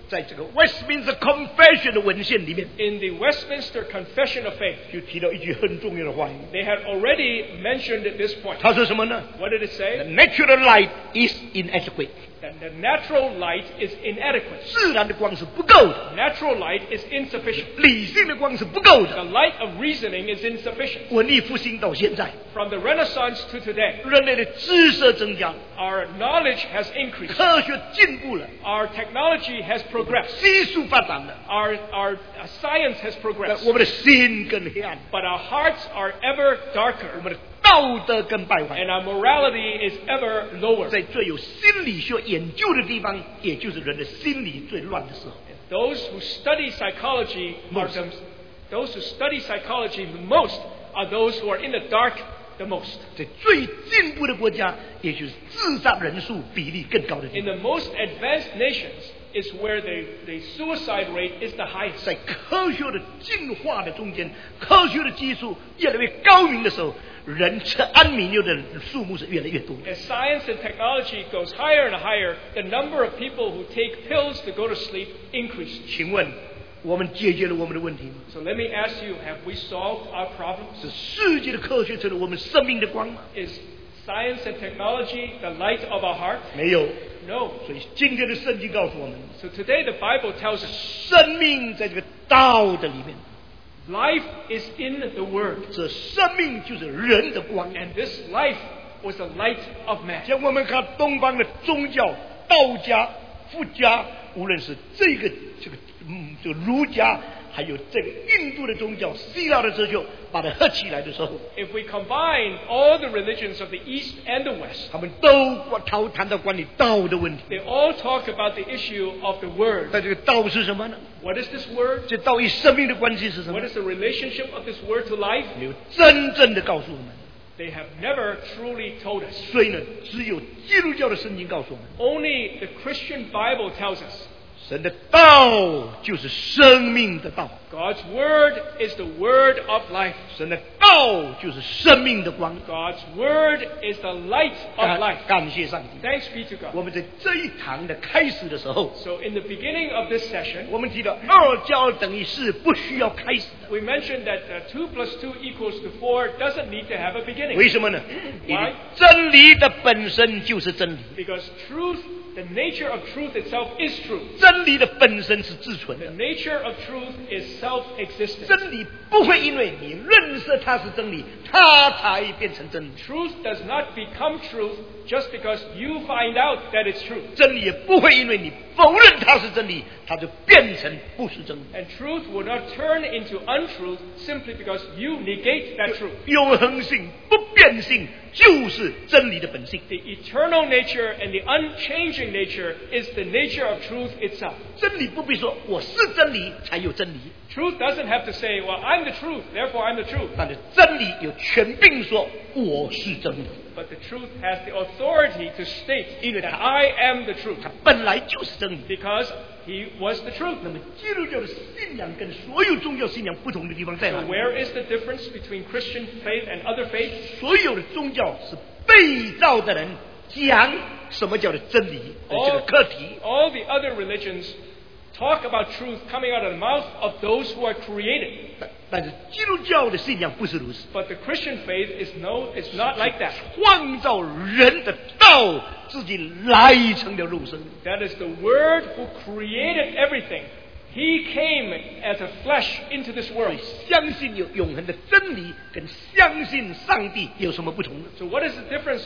在这个 Westminster Confession 的文献里面， In the Westminster Confession of Faith, 就提到一句很重要的话语。 they had already mentioned this point. 他说什么呢 What did it ？The say? natural light is inadequate， That the natural light is inadequate. 自然的光是不够的， Natural light is insufficient. 理性的光是不够 The 的。 light of reasoning is insufficient. 文艺复兴到现在， From the Renaissance to today, 人类的知识增加， our knowledge has increased. 科学进步了， Our technology has progressed. 技术发展了， Our science has 但 progressed. 我们的心更黑暗， But our hearts are ever 我 darker, 们的道德更败坏。 and our morality is ever lower. 在最有心理学研究的地方，也就是人的心理最乱的时候。 Those who study psychology are those who study psychology the most are those who are in the dark the most. 在最进步的国家，也就是自杀人数比例更高的地 In 方。 the most advanced nations is where the suicide rate is the highest. 在科学的进化的中间，科学的技术越来越高明的时候，人吃安眠药的数目是越来越多。 As science and technology goes higher and higher, the number of people who take pills to go to sleep increases. 请问，我们解决了我们的问题吗？ So let me ask you, have we solved our problems? 是世界的科学成了我们生命的光吗？ Is science and technology the light of our heart? 没有。 No. 所以今天的圣经告诉我们， So today the Bible tells us 生命在这个道的里面， life is in the Word. 这生命就是人的光。 And this life was the light of man. 像我们看东方的宗教，道家、佛家，无论是这个儒家，还有这个印度的宗教、希腊的哲学，把它合起来的时候， If we combine all the religions of the East and the West, 他们都谈到关于道的问题。 they all talk about the issue of the Word. 但这个道是什么呢？ What is this Word? 这道与生命的关系是什么 What？is the relationship of this Word to life? 没有真正的告诉我们。 They have never truly told us. 所以呢，只有基督教的圣经告诉我们， Only the Christian Bible tells us 神的道就是生命的道， God's Word is the Word of life. 神的道就是生命的光。 God's Word is the light of life. 感谢上帝。 Thanks be to 我 God. 们在这一堂的开始的时候， So in the beginning of this session, 我们提到2+2=4不需要开始的， we mentioned that 2 plus 2 equals to 4 doesn't need to have a beginning. 为什么呢？因为 Why? 真理的本身就是真理， Because truth, the nature of truth itself is truth. 真理的本身是自存 The 的。 nature of truth is self-existent. 真理不会因为你认识它是真理，它才变成真理。 Truth does not become truth just because you find out that it's true. 真理也不会因为你否认它是真理，它就变成不是真理。 And truth will not turn into untruth simply because you negate that truth. 永恒性、不变性就是真理的本性。 The eternal nature and the unchanging nature is the nature of truth itself. 真理不必说我是真理才有真理， Truth doesn't have to say, well, I'm the truth, therefore I'm the truth. 但是真理有权柄说我是真理， But the truth has the authority to state that I am the truth 它本来就是真理。 because he was the truth. 那么基督教的信仰跟所有宗教信仰不同的地方在 So 哪里？ where is the difference between Christian faith and other faiths? 所有的宗教是被造的人讲什么叫做真理的这个课题。 All the other religions talk about truth coming out of the mouth of those who are created. 但是基督教的信仰不是如此， But the Christian faith is not like that. 创造人的道自己来成了肉身。 That is the Word who created everything. He came as a flesh into this 所 world. 以相信有永恒的真理，跟相信上帝有什么不同呢？ So what is the difference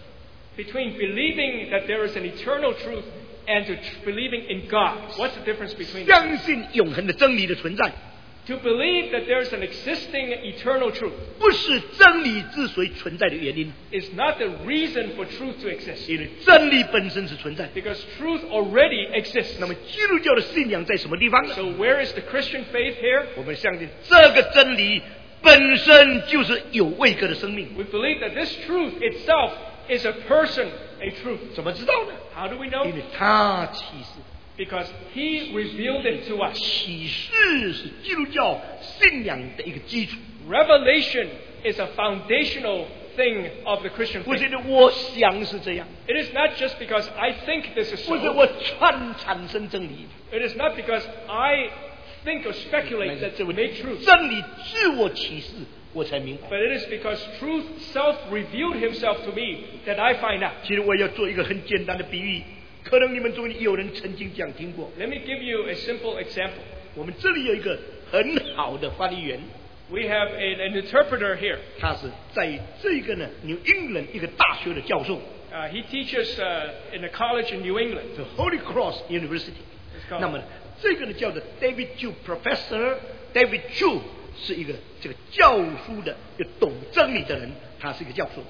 between believing that there is an eternal truth and believing in God? What's the difference between them? 相信永恒的真理的存在， To believe that there is an existing eternal truth 不是真理之所以存在的原因， is not the reason for truth to exist. 因为真理本身是存在的。 Because truth already exists. 那么基督教的信仰在什么地方呢？ So where is the Christian faith here? 我们相信这个真理本身就是有位格的生命。 We believe that this truth itself is a person, a truth. 怎么知道呢？ How do we 因 know? 为他启示， Because he revealed it to us. 启示是基督教信仰的一个基础。 Revelation is a foundational thing of the Christian 不是 faith. 的，我想是这样， It is not just because I think this is 不是 so. 我产生真理， It is not because I think or speculate that 这 it 位 made truth. 真理自我启示，我才明白。 But it is because truth self-revealed himself to me that I find out. 其实我要做一个很简单的比喻，可能你们中间有人曾经这样听过。 Let me give you a simple example. 我们这里有一个很好的翻译员， We have an interpreter here. 他是在这个呢New England 一个大学的教授 He teaches in a college in New England. ，The Holy Cross University。 It's called- 那么这个呢叫做 David Chu Professor David Chu 是一个这个教书的，一个懂真理的人，他是一个教授。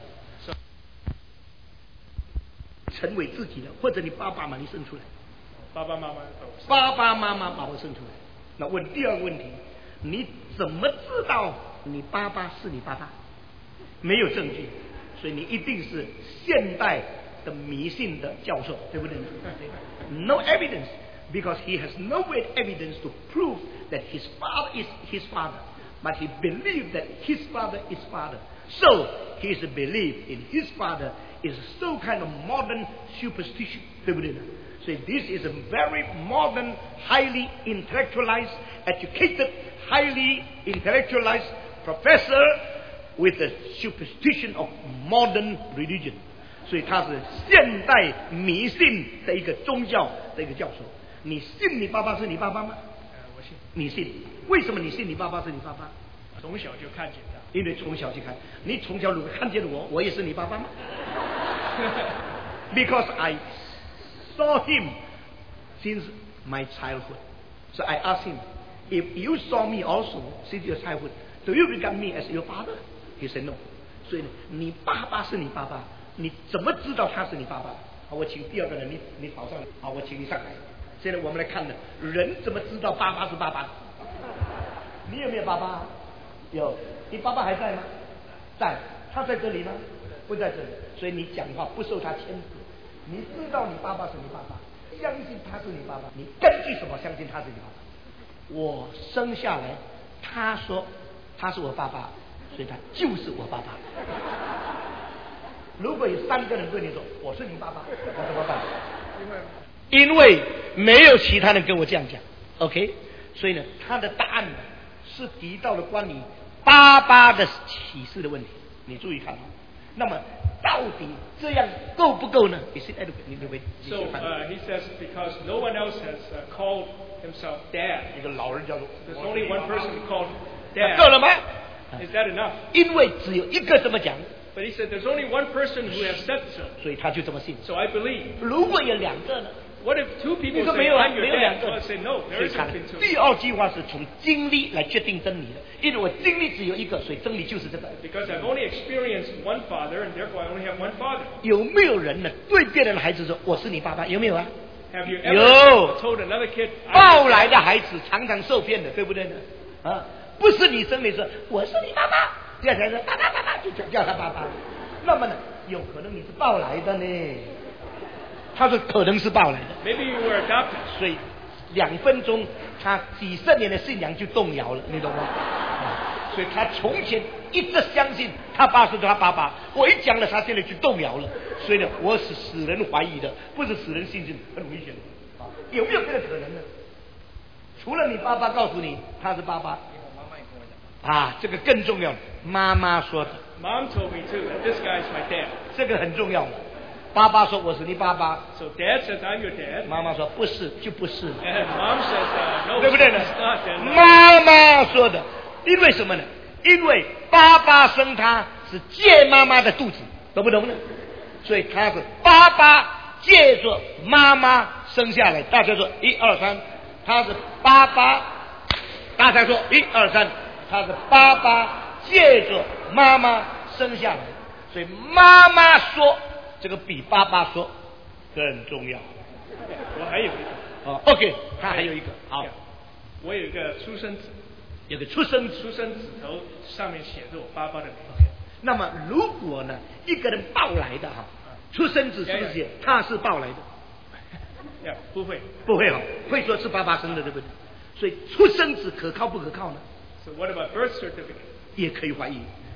成为自己的，或者你爸爸嘛，你生出来，爸爸妈妈把我生出来。那问第二个问题，你怎么知道你爸爸是你爸爸？没有证据，所以你一定是现代的迷信的教授，对不对？No evidence, because he has no evidence to prove that his father is his father, but he believed that his father is father. So his belief in his father is so kind of modern superstition, 对不对呢？所以 this is a very modern, highly intellectualized, educated, highly intellectualized professor with the superstition of modern religion. 所以他是现代迷信的一个宗教的一个教授。你信你爸爸是你爸爸吗？ 我信。 你信？为什么你信你爸爸是你爸爸？ 从小就看见他。 因为从小就看，你从小如果看见我，我也是你爸爸吗？Because I saw him since my childhood. So I asked him, if you saw me also since your childhood, do you regard me as your father? He said no. 所以你爸爸是你爸爸，你怎么知道他是你爸爸？好，我请第二个人，你跑上来。好，我请你上来。现在我们来看呢，人怎么知道爸爸是爸爸？你有没有爸爸？有。你爸爸还在吗？在。他在这里吗？不在这里。所以你讲话不受他牵制。你知道你爸爸是你爸爸，相信他是你爸爸，你根据什么相信他是你爸爸？我生下来，他说他是我爸爸，所以他就是我爸爸。如果有3个人对你说我是你爸爸，我怎么办？因为没有其他人跟我这样讲 ，OK？ 所以呢，他的答案呢是提到了关于爸爸的启示的问题。你注意看，那么到底这样够不够呢？也是你会 So he says because no one else has called himself dad. 一个老人叫做 There's only one person called dad. 够了吗？ Is that enough? 因为只有一个这么讲， But he said there's only one person who has said so. 所以他就这么信。 So I believe. 如果有2个呢？ What if 2 people 你说 say 没有啊， I'm your 没有 dad? 2个。 Well, I say no, 所 there 以 is 看 something to 第 it. 2句话是从经历来决定真理的，因为我经历只有一个，所以真理就是这个。 Because I've only experienced one father, and therefore I only have one father. 有没有人呢对别人的孩子说我是你爸爸？有没有啊？ Have you 有。 ever told another kid? 抱来的孩子常常受骗的，对不对呢？啊，不是你生的说我是你爸爸，第2天说爸爸爸爸就叫他爸爸，那么呢，有可能你是抱来的呢。他说可能是抱来的， Maybe you were adopted. 所以2分钟他几十年的信仰就动摇了，你懂吗？所以他从前一直相信他爸是他爸爸，我一讲了，他现在就动摇了。所以呢，我是使人怀疑的，不是使人信心，很危险的。有没有这个可能呢？除了你爸爸告诉你他是爸爸，这个更重要。妈妈说的， Mom told me too that this guy is my dad. 这个很重要的。爸爸说我是你爸爸， So dad says I'm your dad. 妈妈说不是就不是， And mom says no, 对不对呢 it's not. And 妈妈说的，因为什么呢？因为爸爸生他是借妈妈的肚子，懂不懂呢？所以他是爸爸借着妈妈生下来。大家说1、2、3，他是爸爸。大家说1、2、3，他是爸爸借着妈妈生下来。所以妈妈说这个比爸爸说更重要。 我还有一个。 OK， 他还有一个。好， 我有一个出生纸， 有个出生纸头上面写着我爸爸的名字。 那么如果呢，一个人抱来的出生纸是不是写他是抱来的？ 不会， 不会会说是爸爸生的，对不对？所以出生纸可靠不可靠呢？ So what about birth certificate? 也可以怀疑。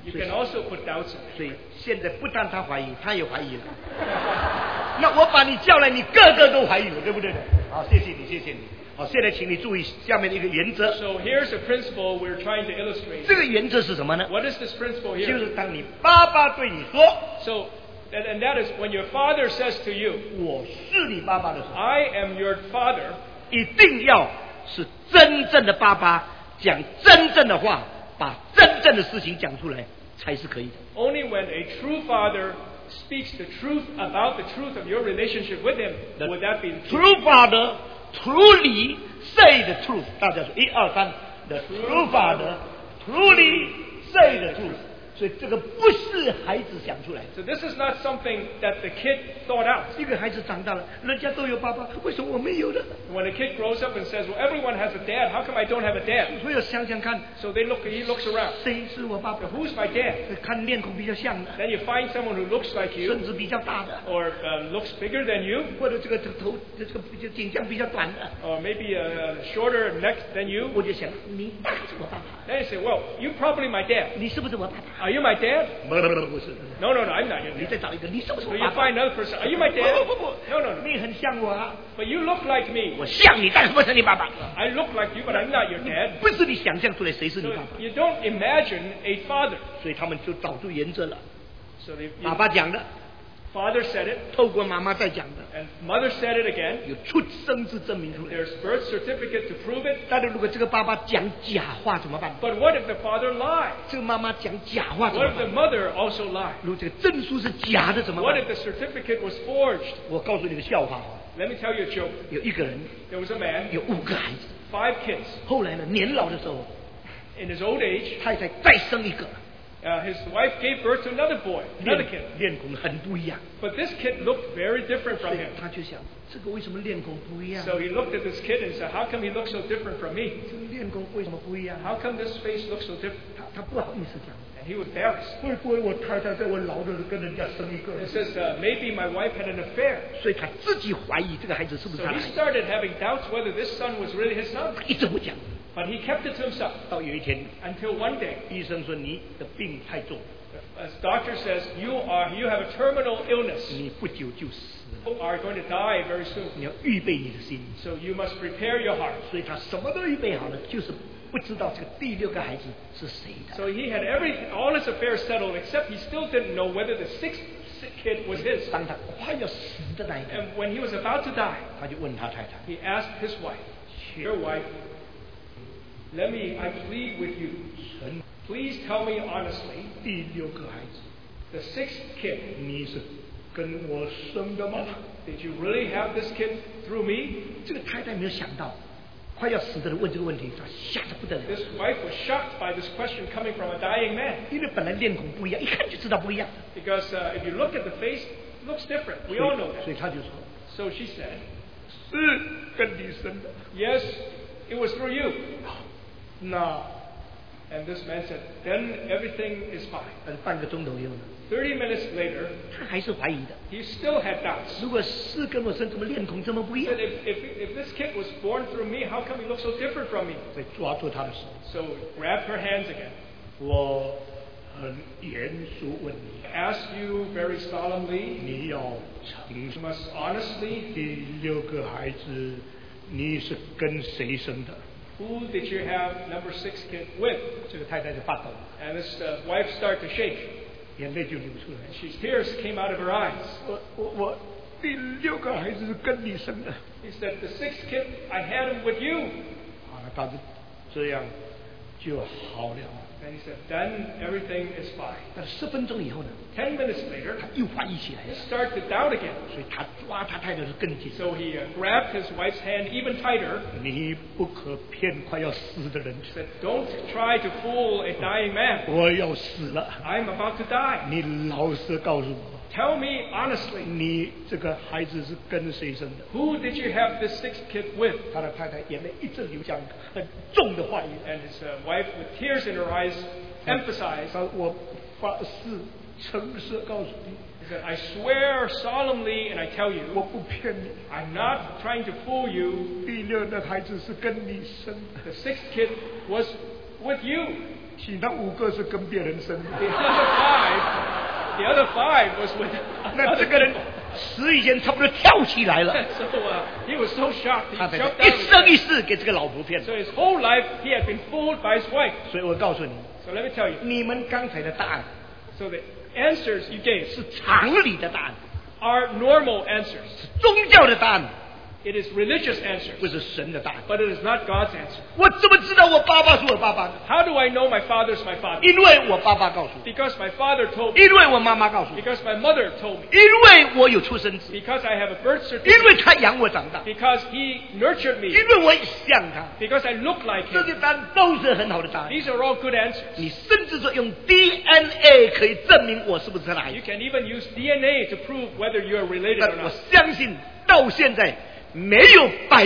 You can also put doubts in it. 所以现在不但他怀疑，他也怀疑了。那我把你叫来，你个个都怀疑了，对不对？好，谢谢你，谢谢你。好，现在请你注意下面的一个原则。 So here's a principle we're trying to illustrate. 这个原则是什么呢？ What is this principle 就 here? 是当你爸爸对你说 So, and that is when your father says to you, 我是你爸爸的时候， I am your father, 一定要是真正的爸爸，讲真正的话，把真正的事情讲出来，才是可以的。 only when a true father speaks the truth about the truth of your relationship with him, would that be the truth. True father truly say the truth。大家说1、2、3 ，The true father truly say the truth。所以这个不是孩子想出来的。 So this is not something that the kid thought out. 一个孩子长大了，人家都有爸爸，为什么我没有呢？ When a kid grows up and says, well, everyone has a dad, how come I don't have a dad? 所以想想看， So he looks around. 谁是我爸爸？ Who's my dad? 看脸孔比较像的， Then you find someone who looks like you 身子比较大的， or looks bigger than you 或者这个头这个颈项比较短的， or maybe a shorter neck than you. 我就想你大概是我爸爸， Then you say, well, you probably my dad. 你是不是我爸爸？ Are you my dad? 不是， No, I'm not your 你 dad. 再找一个，你是不是 So 我 you 爸爸？ find another person. Are you my 不 dad? 不不 No, no. 你很像我啊， But you look like me. 我像你，但是不是你爸爸。 I look like you, but I'm not your dad. 不是你想象出来谁是你 So 爸爸， you don't imagine a father. 所以他们就找出原则了。 So 爸爸讲的， father said it, 透过妈妈再讲的， and mother said it again. 有出生之证明出来。 There's birth certificate to prove it. 但是如果这个爸爸讲假话怎么办？ But what if the father lied? 这个妈妈讲假话怎 What 么 if the 办？ mother also lied? 如果这个证书是假的怎么 What 办 if？the certificate was forged? 我告诉你个笑话哈， Let me tell you a joke. 有一个人 There was a man, 有5个孩子， 5 kids. 后来呢年老的时候， In his old age, 太太再生一个， his wife gave birth to another boy, another kid. 脸孔很不一样， But this kid looked very different 所 from 以 him. 他就想这个为什么脸孔不一样？ So he looked at this kid and said, how come he looks so different from me? 这个脸孔为什么不一样？ How come this face looks so different? 他不好意思讲， And he was embarrassed. 会不会我太太在我老的时候跟人家生一个？ He says, maybe my wife had an affair. 所以他自己怀疑这个孩子是不是 So 他的 he 孩子， started having doubts whether this son was really his son. 一直不讲。 But he kept it to himself 到有一天， until one day, 医生说你的病太重， as doctor says, you have a terminal illness. 你不久就死了， You are going to die very soon. 你要预备你的心。 So you must prepare your heart. 所以他什么都预备好了，就是不知道这个第6个孩子是谁的。 So he had all his affairs settled, except he still didn't know whether the 6th kid was his. 当他快要死的那一天， And when he was about to die, 他就问他太太 he asked his wife, your wife, I plead with you, 神 please tell me honestly, 第6个孩子， the 6th kid, 你是跟我生的吗？ did you really have this kid through me? 这个太太没有想到，快要死的人问这个问题，她吓得不得了， This wife was shocked by this question coming from a dying man. 因为本来脸孔不一样，一看就知道不一样。 Because if you look at the face, it looks different. We all know 所 that. 以他就说 So she said, 是跟你生的。 yes, it was through you. 那 And this man said, then everything is fine. 半个钟头以后呢， 30 minutes later, 他还是怀疑的。 he still had doubts. 如果是跟我生，怎么脸孔这么不一 He 样 said, if this kid was born through me, how come he looks so different from me? 所以抓住他的手， So grabbed her hands again. 我很严肃问你， Ask you very solemnly, 你要承 you 认 must honestly, 第6个孩子你是跟谁生的？ who did you have number 6 kid with? 这个太太就发抖， And this wife started to shake. 眼泪就流出来。 Tears came out of her eyes. 我第6个孩子是跟你生的。 He said, the 6th kid, I had him with you. 好了，他就这样就好了。 And he said, then everything is fine. 但10分钟以后呢， 10 minutes later, 他又怀疑起来 he 了， started to doubt again. 所以他抓他太太是更紧。 So he grabbed his wife's hand even tighter. 你不可骗快要死的人， Said, don't try to fool a dying man. 我要死了。 I'm about to die. 你老实告诉我， Tell me honestly, 你这个孩子是跟谁生的？ who did you have this 6th kid with? 他的太太眼泪一直流，讲很重的话语。 And his wife, with tears in her eyes, emphasized, 他我发誓诚实告诉你， he said, I swear solemnly and I tell 我 you, 不骗你， I'm not trying to fool you. 第6的孩子是跟你生的。 The 6th kid was with you. 其他5个是跟别人生的。 The other five was with 那这 other 个人 people. 10以前差不多跳起来了， So he was so shocked. He 他才 jumped 一 out of his 生一 bed. 世给这个老婆骗。 So his whole life he had been fooled by his wife. 所以我告诉你， So let me tell you. 你们刚才的答案 So the answers you gave 是常理的答案， are normal answers. 是宗教的答案， It is religious 不 answers, 是神的答案。 but it is not God's answer. 我怎么知道我爸爸是我爸爸的？ How do I know my father's my father? 因为我爸爸告诉我， Because my father told me. 因为我妈妈告诉我， Because my mother told me. 因为我有出生纸， Because I have a birth 因 certificate. 为他养我长大， Because he nurtured me. 因为我像他， Because I look like 这 him. 些答案都是很好的答案。 These are all good answers. 你甚至说用 DNA 可以证明我是不是他的孩 You 子， can even use DNA to prove whether you are related 但 or 我 not. 相信到现在没有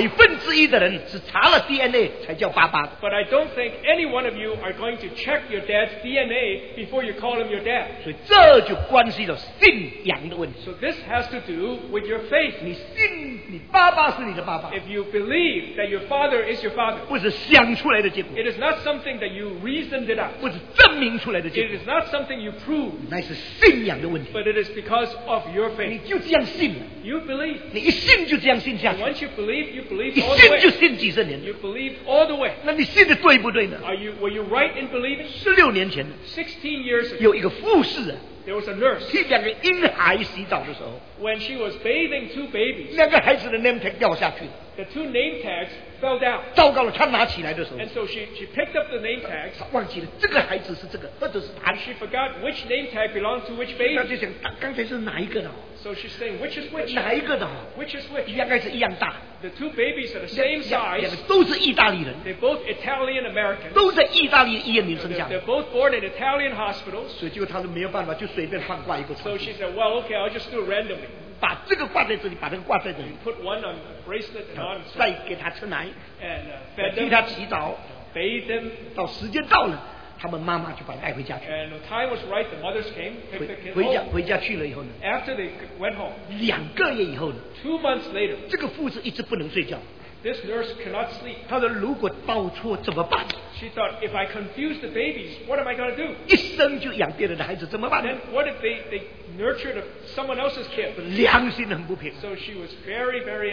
1%的人是查了 DNA 才叫爸爸的。 But I don't think any one of you are going to check your dad's DNA before you call him your dad. 所以这就关系到信仰的问题。 So this has to do with your faith. 你信你爸爸是你的爸爸， If you believe that your father is your father, 不是想出来的结果， it is not something that you reasoned it out. 不是证明出来的结 It 果， is not something you proved, 乃是信仰的问题。 but it is because of your 你 faith. 就这样信了， You believe. 你一信就这样信下 And 去， once you believe, you believe 一 all the 信就 way. 信几十年。 You believe all the way. 那你信的对不对呢？ Were you right in believing? 16年前 16 years ago, 有一个护士啊， there was a nurse. 替2个婴孩洗澡的时候， When she was bathing 2 babies, 2个孩子的 name tag 掉下去了， the 2 name tags fell down. 糟糕了，他拿起来的时候， And so she picked up the name tags, 他忘记了这个孩子是这个，或者是他 and，she forgot which name tag belonged to which 他 baby. 就想刚才是哪一个的？ So she's saying, which is which? 哪一个的？ Which is which? 应该是一样大， The 2 babies are the same 2 个 size. 都是意大利人， They're both Italian Americans. 都在意大利医院里生下 They're 的， both born in Italian hospitals. 所以结果他是没有办法，就随便放挂一个 So 床， she said, well, okay, I'll just do it randomly. 把这个挂在这里，把这个挂在这里， Put one on the bracelet and on 再给他吃奶， and fed 替 them, 他洗澡， bathed them. 到时间到了，他们妈妈就把他带回家去。 And the time was right. The mothers came, picked the kid 回 home. 家去了以后呢， After they went home, 2个月以后呢， 2 months later, 这个护士一直不能睡觉。 this nurse cannot sleep. 他说：“如果报错怎么办？ She thought, if I confuse the babies, what am I going to do? 一生就养别人的孩子怎么办呢 Then what if they nurtured someone else's kid?？” 良心很不平， So she was very, very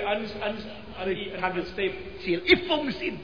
unstable. 写了一封信，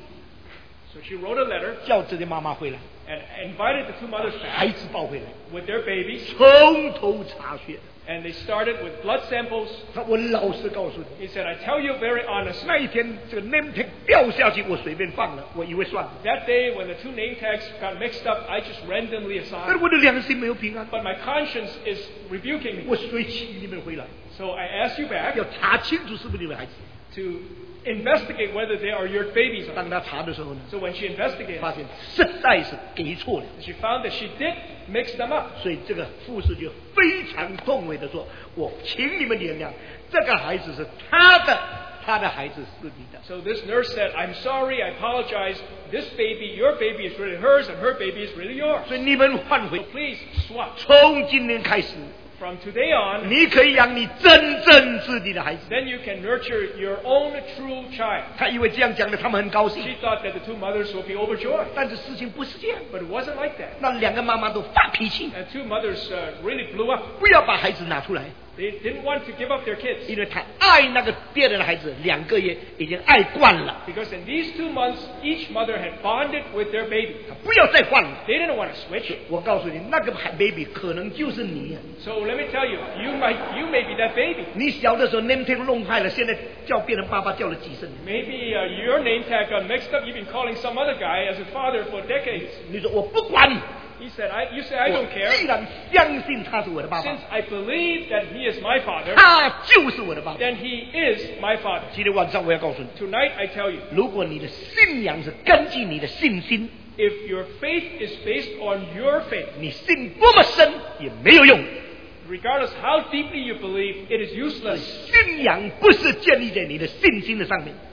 So she wrote a letter 叫这些妈妈回来， and invited the 2 mothers 孩 back 子抱回来， with their babies. 从头查血。 And they started with blood samples. 我老实告诉你， He said, I tell you very honestly, 那一天这个 name tag 掉下去，我随便放了，我以为算了， that day when the 2 name tags got mixed up, I just randomly 但 assigned. 是我的良心没有平安， But my conscience is rebuking me. 我随请你们回来， So I ask you back 要查清楚是不是你们孩子。 to investigate whether they are your babies or not. 当他查的时候呢， So when she investigated, 发现实在是给错了。 she found that she did mix them up. 所以这个护士就非常痛悔的说：“我请你们原谅，这个孩子是他的，他的孩子是你的。 So this nurse said, I'm sorry, I apologize. This baby, your baby is really hers, and her baby is really yours. 所以你们换回 So，please swap. 从今天开始， From today on, 你可以养你真正自己的孩子。 then you can nurture your own true child. 他以为这样讲的，他们很高 She 兴， thought that the 2 mothers would be overjoyed. 但是事情不是这样。 But it wasn't like that. 那2个妈妈都发脾气， And 2 mothers really blew up. 不要把孩子拿出来， They didn't want to give up their kids. 因为他爱那个别人的孩子2个月已经爱惯了， Because in these 2 months, each mother had bonded with their baby. 他不要再换了。 They didn't want to switch. 我告诉你，那个 baby 可能就是你。 So let me tell you, you may be that baby. 你小的时候 name tag 弄坏了，现在叫别人爸爸叫了几十年。 Maybe your name tag got mixed up. You've been calling some other guy as a father for decades. 你说我不管， You said, I don't 我既 care. 然相信他是我的爸爸 Since，I believe that he is my father, 他就是我的爸爸。 then he is my father. 今天晚上我要告诉你， Tonight I tell you, 如果你的信仰是根据你的信心， if your faith is based on your faith, 你信多么深也没有用。 regardless how deeply you believe, it is useless. 信仰不是建立在你的信心的上面，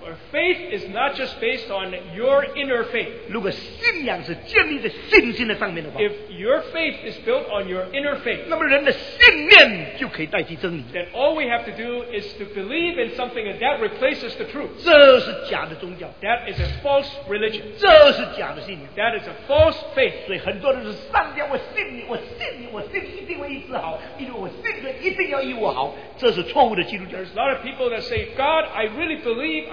Faith is not just based on your inner faith. 如果信仰是建立在信心的上面的话， If your faith is built on your inner faith, 那么人的信念就可以代替真理。 then all we have to do is to believe in something and that replaces the truth. 这是假的宗教， That is a false religion. 这是假的信仰。 That is a false faith. 所以很多人是上帝，我信你，我信你，我信你一定会医治好，因为我信神一定要医我好，这是错误的基督教。 There's a lot of people that say, God, I really believe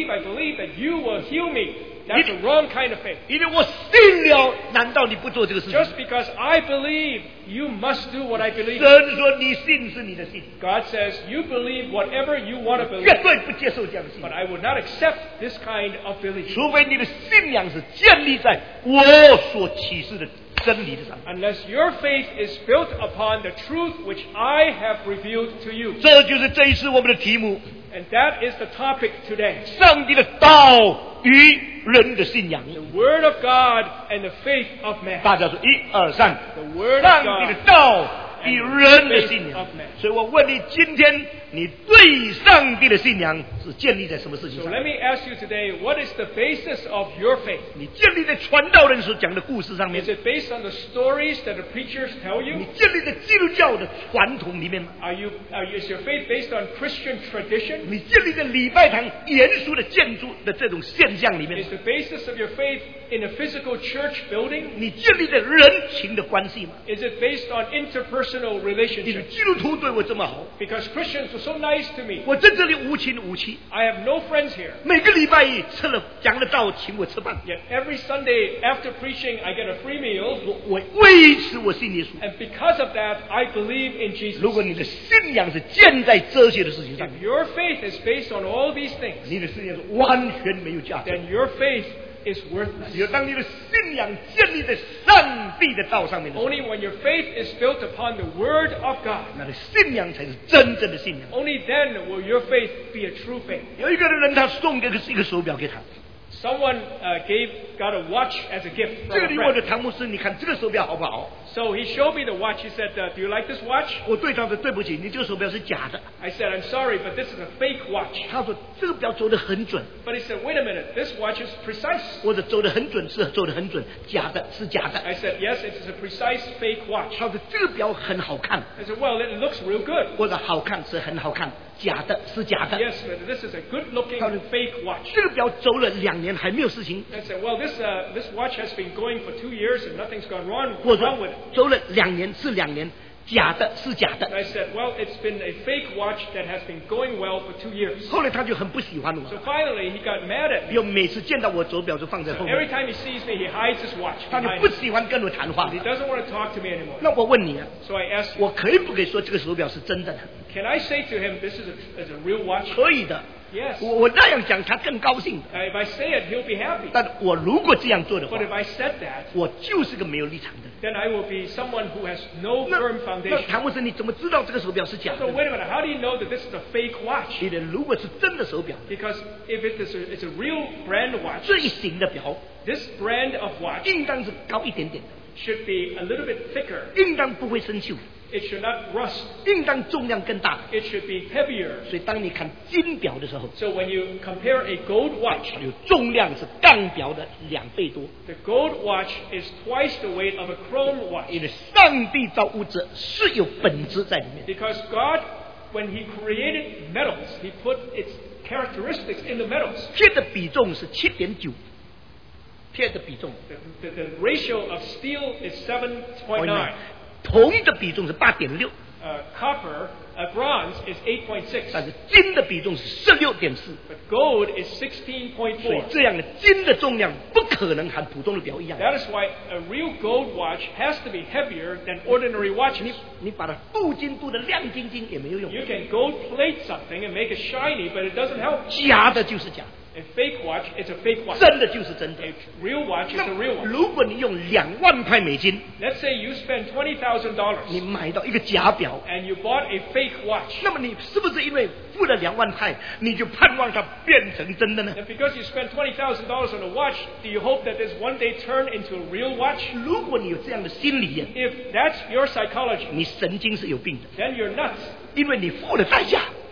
that you will heal me. That's the wrong kind of faith. 因为我信了，难道你不做这个事情？ Just because I believe, you must do what I believe. 神说你信是你的信， God says, you believe whatever you want to 绝 believe. 对不接受这样的信 But。I would not accept this kind of belief 除非你的信仰是建立在我所启示的真理的上面， unless your faith is built upon the truth which I have revealed to you. 这就是这一次我们的题目： And that is the topic today. 上帝的道与人的信仰。 The Word of God and the faith of man. 大家说1、2、3， The Word of 上帝的 God. 道与人的信仰。所以我问你，今天你对上帝的信仰是建立在什么事情 So 上？ let me ask you today, what is the basis of your faith? 你建立在传道人所讲的故事上面 Is， it based on the stories that the preachers tell 你 you? 建立在基督教的传统里面吗？ Is your faith based on Christian tradition? 你建立在礼拜堂严肃的建筑的这种现象里面 Is 吗？ the basis of your faith in a physical church building? 你建立在人情的关系吗？ Is it based on interpersonal 你的 relationships? 基督徒对我这么好， Because Christians were so nice to me. 我在这里无亲无戚， I have no friends here. 每个礼拜讲了道，请我吃饭， Yet every Sunday after preaching, I get a free meal. 我维持我信耶稣。 And because of that, I believe in Jesus. 如果你的信仰是建在这些的事情上 If 面， your faith is based on all these things, 你的信仰是完全没有价值。 then your faith is worthless. 只有当你的信仰建立在上帝的道上面的时候， Only when your faith is built upon the Word of God, 那个信仰才是真正的信仰。 only then will your faith be a true faith. 有一个人，他送一个手表给他， Someone got a watch as a gift 这 from 个 a 里问的 friend. 唐牧师，你看这个手表好不好？ So he showed me the watch. He said, do you like this watch? 我对他说对不起，你这个手表是假的。 I said, I'm sorry, but this is a fake watch. 他说这个表走得很准。 But he said, wait a minute, this watch is precise. 我说走得很准是走得很准，假的是假的。 I said, yes, it is a precise fake watch. 他说这个表很好看。 I said, well, it looks real good. 我说好看是很好看，假的是假的。 Yes, but this is a good-looking fake watch. 这个表走了2年还没有事情。 I said, well, this watch has been going for 2 years and nothing's gone wrong 我说 with it. 走了2年是2年，假的是假 And 的。 I said, well, it's been a fake watch that has been going well for 2 years. 后来他就很不喜欢我， So finally, he got mad at me. 又每次见到我手表就放在后 Every 面， time he sees me, he hides his watch 他就 behind 不 me. 喜欢跟我谈话 He。doesn't want to talk to me anymore. 那我问你啊， So I asked him, 我可以不可以说这个手表是真的？ can I say to him, this is a real watch? 可以的。 Yes. 我那样讲，他更高兴。 If I say it, he'll be happy. 但我如果这样做的话 But，if I said that, 我就是个没有立场的人。 then I will be someone who has no 那 firm 那 foundation. 唐牧师，你怎么知道这个手表是假 So 的？ wait a minute, how do you know that this is a fake watch? 你的如果是真的手表， Because if it's a real brand watch, 最型的表 this brand of watch 应当是高一点点的， should be a little bit thicker. 应当不会生锈， It should not rust. 应当重量更大。 It should be heavier. 所以当你看金表的时候， So when you compare a gold watch, 有重量是钢表的2倍多。 the gold watch is twice the weight of a chrome watch. 因为上帝造物者是有本质在里面。 Because God, when He created metals, He put its characteristics in the metals. 铁的比重是7.9，铁的比重 The ratio of steel is 7.9. 铜的比重是8.6， Copper, bronze is 8.6. 但是金的比重是16.4。 But gold is 所以 16.4. 这样的金的重量不可能和普通的表一样。 That is why a real gold watch has to be heavier than ordinary watches. 你把它镀金镀得亮晶晶也没有用， You can gold plate something and make it shiny, but it doesn't help. 假的就是假， A fake watch is a fake watch. 真的就是真的。 A real watch is 那 a real watch. 如果你用2万块美金， Let's say you spend $20,000 你买到一个假表， and you bought a fake watch. 那么你是不是因为付了2万块，你就盼望它变成真的呢？ And because you spent $20,000 on a watch, do you hope that this one day turn into a real watch? 如果你有这样的心理呀， If that's your psychology, 你神经是有病的， then you're nuts. 因为你付了代价，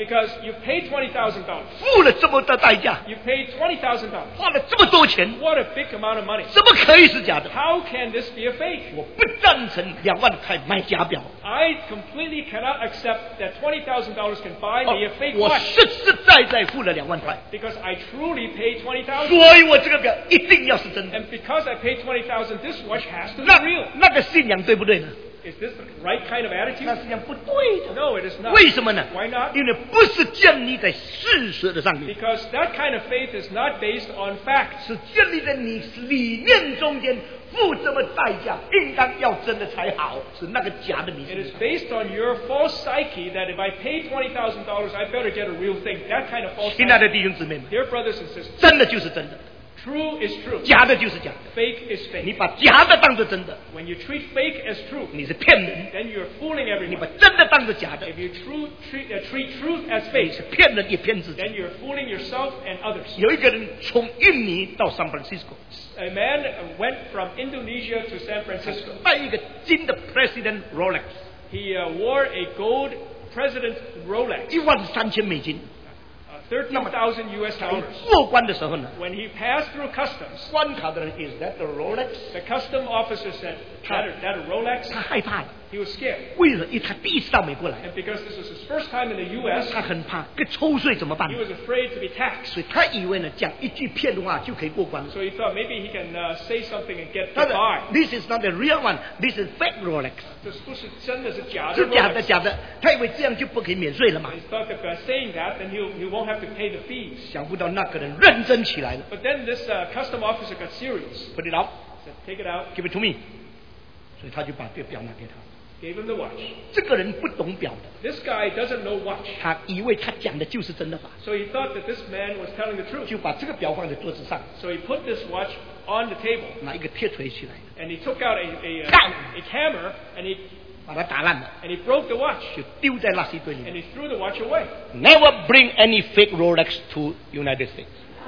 Because you paid $20,000. 付了这么大代价， You paid $20,000. 花了这么多钱， What a big amount of money. 怎么可以是假的？ How can this be a fake? 我不赞成2万块买假表。 I completely cannot accept that $20,000 can buy me a fake 我 watch 实实在在付了2万块， because I truly paid $20,000. 所以我这个表一定要是真的。 And because I paid $20,000, this watch has to be 那 real. 那个信仰对不对呢？ Is this the right kind of 那 attitude? 实际上不对的。 No, it is not. 为什么呢？ Why not? 因为不是建立在事实的上面， Because that kind of faith is not based on facts. 是建立在你理念中间付这么代价，应当要真的才好，是那个假的你 It 是 is based on your false psyche that if I pay $20,000, I better get a real thing. That kind of false 亲爱的 psyche. 弟兄姊妹们， Dear brothers and sisters, 真的就是真的， true is true. 假的就是假的。 Fake is 你 fake. 把假的当作真的， When you treat fake as true, 你是骗人； then you're fooling 你把 everyone. 真的当作假的， If you treat truth as 你 fake, 是骗人也骗自己。 then you're fooling yourself and others. 有一个人从印尼到 San Francisco， A man went from Indonesia to San Francisco. 带一个金的 President Rolex， He wore a gold President Rolex, 13000美金。 $13,000 US 他 dollars. 过关的时候呢， When he passed through customs, 关卡的人 Is that the Rolex？ the custom officer said, that a Rolex? 他害怕了， He was scared. 为了因为他第一次到美国来， And because this was his first time in the U.S., 他很怕，跟抽税怎么办 he？was afraid to be taxed. 所以他以为呢，讲一句骗话就可以过关了。 So he thought maybe he can say something and get 他的 by. This is not the real one, this is fake Rolex， 这不是真的是假的是假的 Rolex. 假的。他以为这样就不可以免税了嘛？ He thought that by saying that, then he won't have to pay the fees. 想不到那个人认真起来了 But then this custom officer got serious. ，Put it out, Said, take it out. give it to me。所以他就把这个表拿给他。 Gave him the watch. 这个人不懂表的， This guy doesn't know watch. 他以为他讲的就是真的话， So he thought that this man was telling the truth. 就把这个表放在桌子上， So he put this watch on the table. 拿一个铁锤起来， And he took out a hammer and 把它打烂了， he broke the watch. 就丢在垃圾堆里 And 面。 he threw the watch away. Never bring any fake Rolex to United States。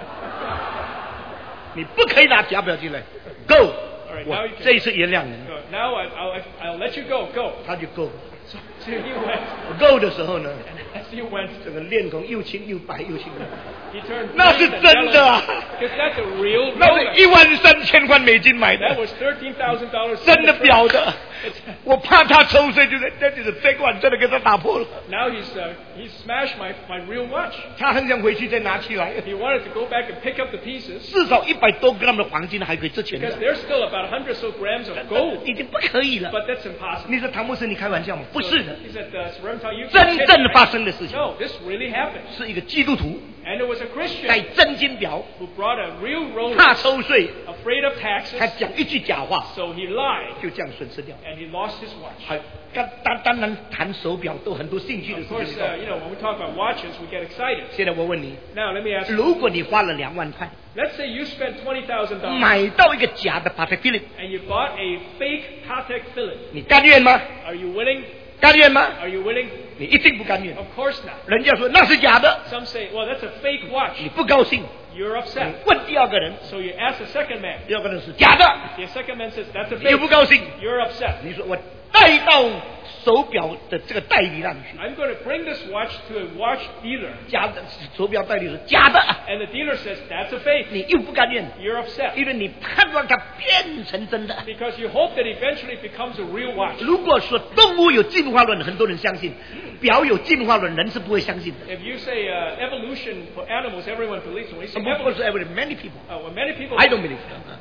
你不可以拿假表进来。Go， All right, 我 now you can 这一次原谅你， go. Now I'll let you go. Go. 他就 go。 So he went. go 的时候呢， As he went, 这个脸孔又青又白又青的， he turned 那是 green and 真的啊 yellow. Because that's a real 那是 Rolex. 13000块美金买 That 的， was $13,000. 真的表的 It's-。 我怕他抽税，这就是 fake one，真的给他打破了。 Now he's smashed my real watch. 他很想回去再拿起来， He wanted to go back and pick up the pieces 至少100多 gram 的黄金还可以值钱 because 的， there's still about 100 or so grams of gold. 已经不可以了。 But that's impossible. 你说唐牧师，你开玩笑吗？不是的， He said, Remington, you 真 can't 正 take 发 it. 生的事情， No, this really happened. 是一个基督徒 And it was a 戴 Christian 真金表， who brought a real 怕 Rolex, 抽税， afraid of 他 taxes, 讲一句假话， so he lied 就这样损失掉。 and he lost his watch. 还当然谈手表都很多兴趣的 Of 事 course, 情。 when we talk about watches, we get excited. 现在我问你， Now, let me ask you. 如果你花了2万块 Let's say you spent $20,000 买到一个假的 Patek Philippe， and you bought a fake Patek Philippe. 你甘愿吗？ Are you willing? 甘愿吗？ Are you willing? 你一定不甘愿。 Of course not. 人家说那是假的， Some say, well, that's a fake watch. 你不高兴， You're 你 upset. 问第二个人， So you ask the second man. 第二个人是假的， The second man says, that's a 你又 fake. 不高兴， You're upset. 你说我带到手表的这个代理那里去， I'm going to bring this watch to a watch dealer. 假的手表代理是假的， And the dealer says, that's a fake. 你又不甘愿， You're upset. 因为你盼望它变成真的。 Because you hope that eventually it becomes a real watch. 如果说动物有进化论，很多人相信；表有进化论，人是不会相信的。 If you say evolution for animals, everyone believes. When you say Of course, evolution, many people. when many people I don't believe.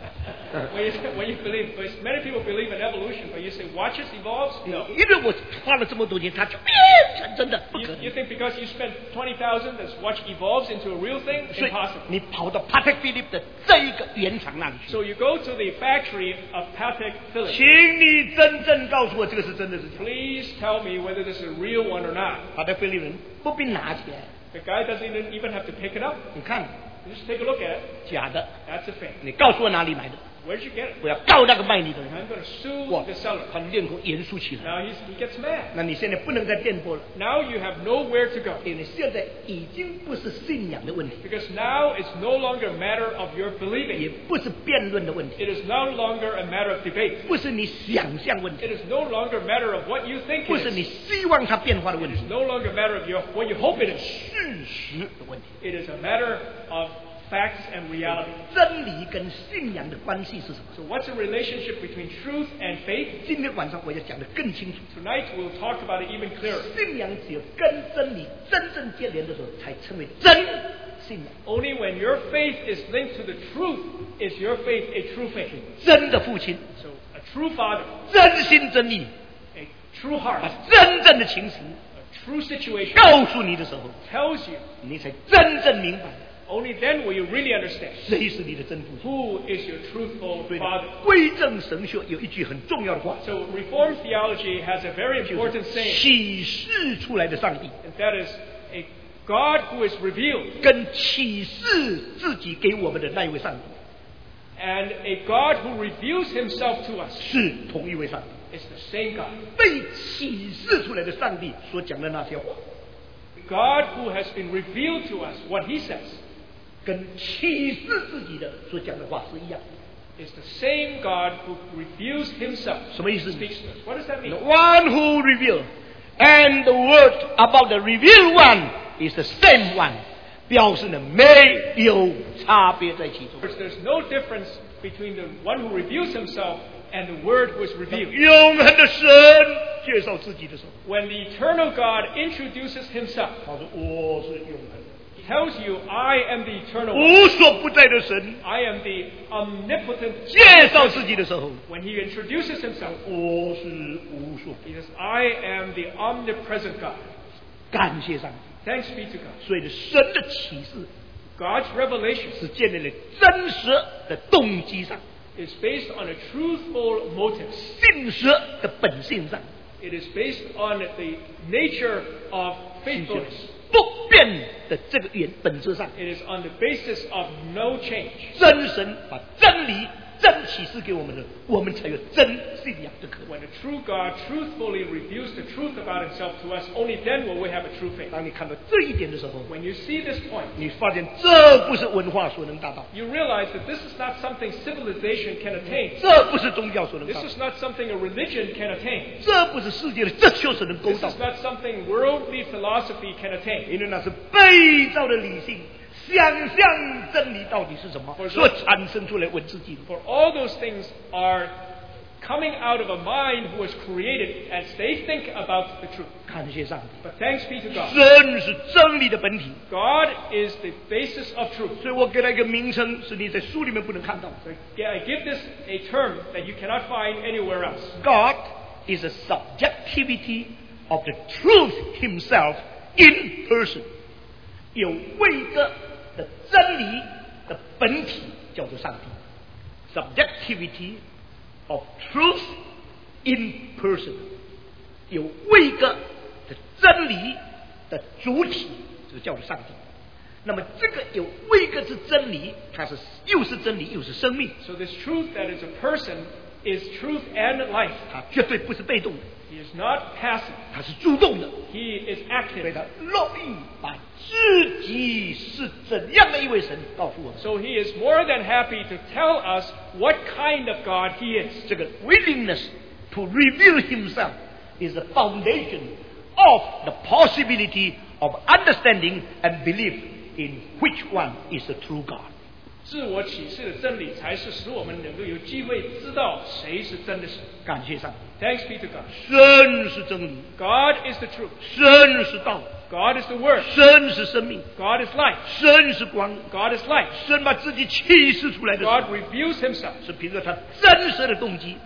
when you believe, but many people believe in evolution, but you say watches evolves. No. 因为我花了这么多钱，它就变成真的，不可 You 能。 think because you spent $20,000, this watch evolves into a real thing? 所以 Impossible. 你跑到 Patek Philippe 的这一个原厂那里去， So you go to the factory of Patek Philippe. 请你真正告诉我这个是真的是假的。 Please tell me whether this is a real one or not. Patek Philippe 人不必拿起来， The guy doesn't even have to pick it up. 你看 Just take a look at it. 假的， That's a fake. 你告诉我哪里买的？ Where'd you get it? 我要告那个卖你的人。 I'm going to sue 哇 the seller. 他脸孔严肃起来。 Now he gets mad. 那你现在不能再辩驳了， Now you have nowhere to go. 因为现在已经不是信仰的问题， Because now it's no longer a matter of your 也 believing. 不是辩论的问题， It is no longer a matter of debate. 不是你想象问 It 题， is no longer a matter of what you think 不 it 是 is. 你希望它变化的问 It 题 is，no longer a matter of what you hope it is. 事实的问题。 It is a matter of facts and reality. 真理跟信仰的关系是什么？ So what's the relationship between truth and faith? 今天晚上我要讲得更清楚。 Tonight we'll talk about it even clearer. 信仰只有跟真理真正接连的时候，才称为真信仰。 Only when your faith is linked to the truth is your faith a true faith. 真的父亲， So a true father, 真心真意， a true heart, 把真正的情形 a true situation 告诉你的时候， tells you. 你才真正明白 Only then will you really understand 谁是你的真父亲。 who is your truthful 所以呢 father. 归正神学有一句很重要的话， So Reformed theology has a very 就 important 是 saying, 启示出来的上帝， and that is a God who is revealed 跟启示自己给我们的那一位上帝 and a God who reveals himself to us 是同一位上帝。 is the same God. 被启示出来的上帝所讲的那些话， God who has been revealed to us, what he says, 跟启示自己的所讲的话是一样的。 is the same God who reveals himself. 什么意思？ Speaks to us. What does that The mean? one who revealed and the word about the revealed one is the same one， 表示呢没有差别在其中。 There's no difference between the one who reveals himself and the word who is revealed. 永恒的神介绍自己的时候， When the eternal God introduces himself, 他说我是永恒的， he tells you, I am the eternal one. 无所不在的神 I am the omnipotent. 介绍自己的时候， When he introduces himself, 我是无所不 he says, I am the omnipresent God. 感谢上帝。 Thanks be to God. 所以呢，神的启示 God's revelation 是建立在真实的动机上， is based on a truthful motive. 信实的本性上， It is based on the nature of faithfulness. 不变的这个本质上， It is on the basis of no change. 真神把真理、真启示给我们的，我们才有真信仰的可能。 When the true God truthfully reveals the truth about himself to us, only then will we have a true faith. 当你看到这一点的时候， When you see this point, 你发现这不是文化所能达到， you realize that this is not something civilization can attain. 这不是宗教所能 This 达到， is not something a religion can attain. 这不是世界的哲学所能勾 This 到 is，not something worldly philosophy can attain. 因为那是被造的理性。想象真理到底是什么，所产生出来文字记录。 For all those things are coming out of a mind who was created as they think about the truth. 感谢上帝， But thanks be to God. 神是真理的本体， God is the basis of truth. 所以我给他一个名称，是你在书里面不能看到的。 Yeah, I give this a term that you cannot find anywhere else. God is a subjectivity of the truth Himself in person， 有位格的真理的本体叫做上帝。Subjectivity of truth in person， 有位格的真理的主体，这个叫做上帝。那么这个有位格之真理，它是又是真理又是生命， So this truth that is a person is truth and life. 它绝对不是被动的， He is not passive. 它是主动的。 He is 所以 active. 他乐意把自己是怎样的一位神告诉我们。 So he is more than happy to tell us what kind of God he is. 这个 willingness to reveal himself is the foundation of the possibility of understanding and belief in which one is the true God。 自我启示的真理才是使我们能够有机会知道谁是真的神。 感谢上帝， Thanks be to God. 神是真理， God is the truth. 神是道， God is the Word. 神是生命， God is life. 神是光。 God is light. 神把自己启示出来的时候 God reveals himself 是凭着他真实的动机，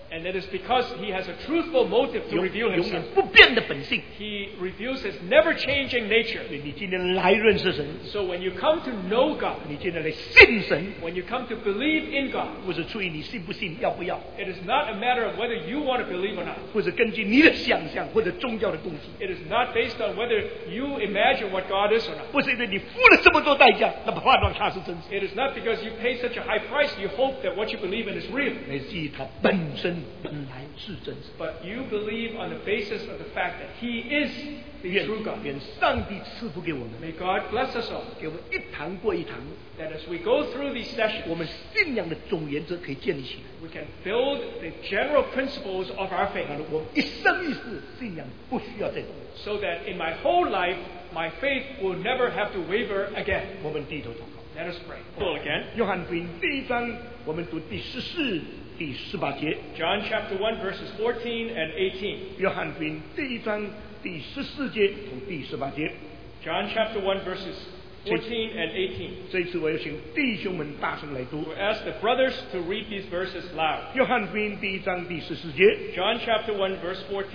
And it is because he has a truthful motive to 永 reveal 远 himself. 不变的本性。 He reveals his never-changing nature. 所以你今天来认识神， So when you come to know God, 你今天来信神， when you come to believe in God, 不是出于你信不信、要不要， it is not a matter of whether you want to believe or not. 或者根据你的想象或者宗教的动机， It is not based on whether you imagine what God is or not. 不是因为你付了这么多代价，那么判断它是真实， It is not because you pay such a high price you hope that what you believe in is real. 乃是于它本身本来是真实。 But you believe on the basis of the fact that He is the 愿 true God. 愿上帝赐福给我们， May God bless us all, 给我们一堂过一堂， that as we go through these 我 sessions, 们信仰的总原则可以建立起来。 we can build the general principles of our faith, 我们一生一世信仰不需要再动。 so that in my whole life, my faith will never have to waver again. 我们低头祷告。 Let us pray. Full again. 约翰福音第1章，我们读第14、第18节。 John chapter 1 verses 14 and 18. 约翰福音第1章第14节同第18节。 John chapter 1 verses 14 and 18. 这一次我要请弟兄们大声来读。 We'll ask the brothers to read these verses loud. 约翰福音第1章第14节。 John chapter 1 verse 14.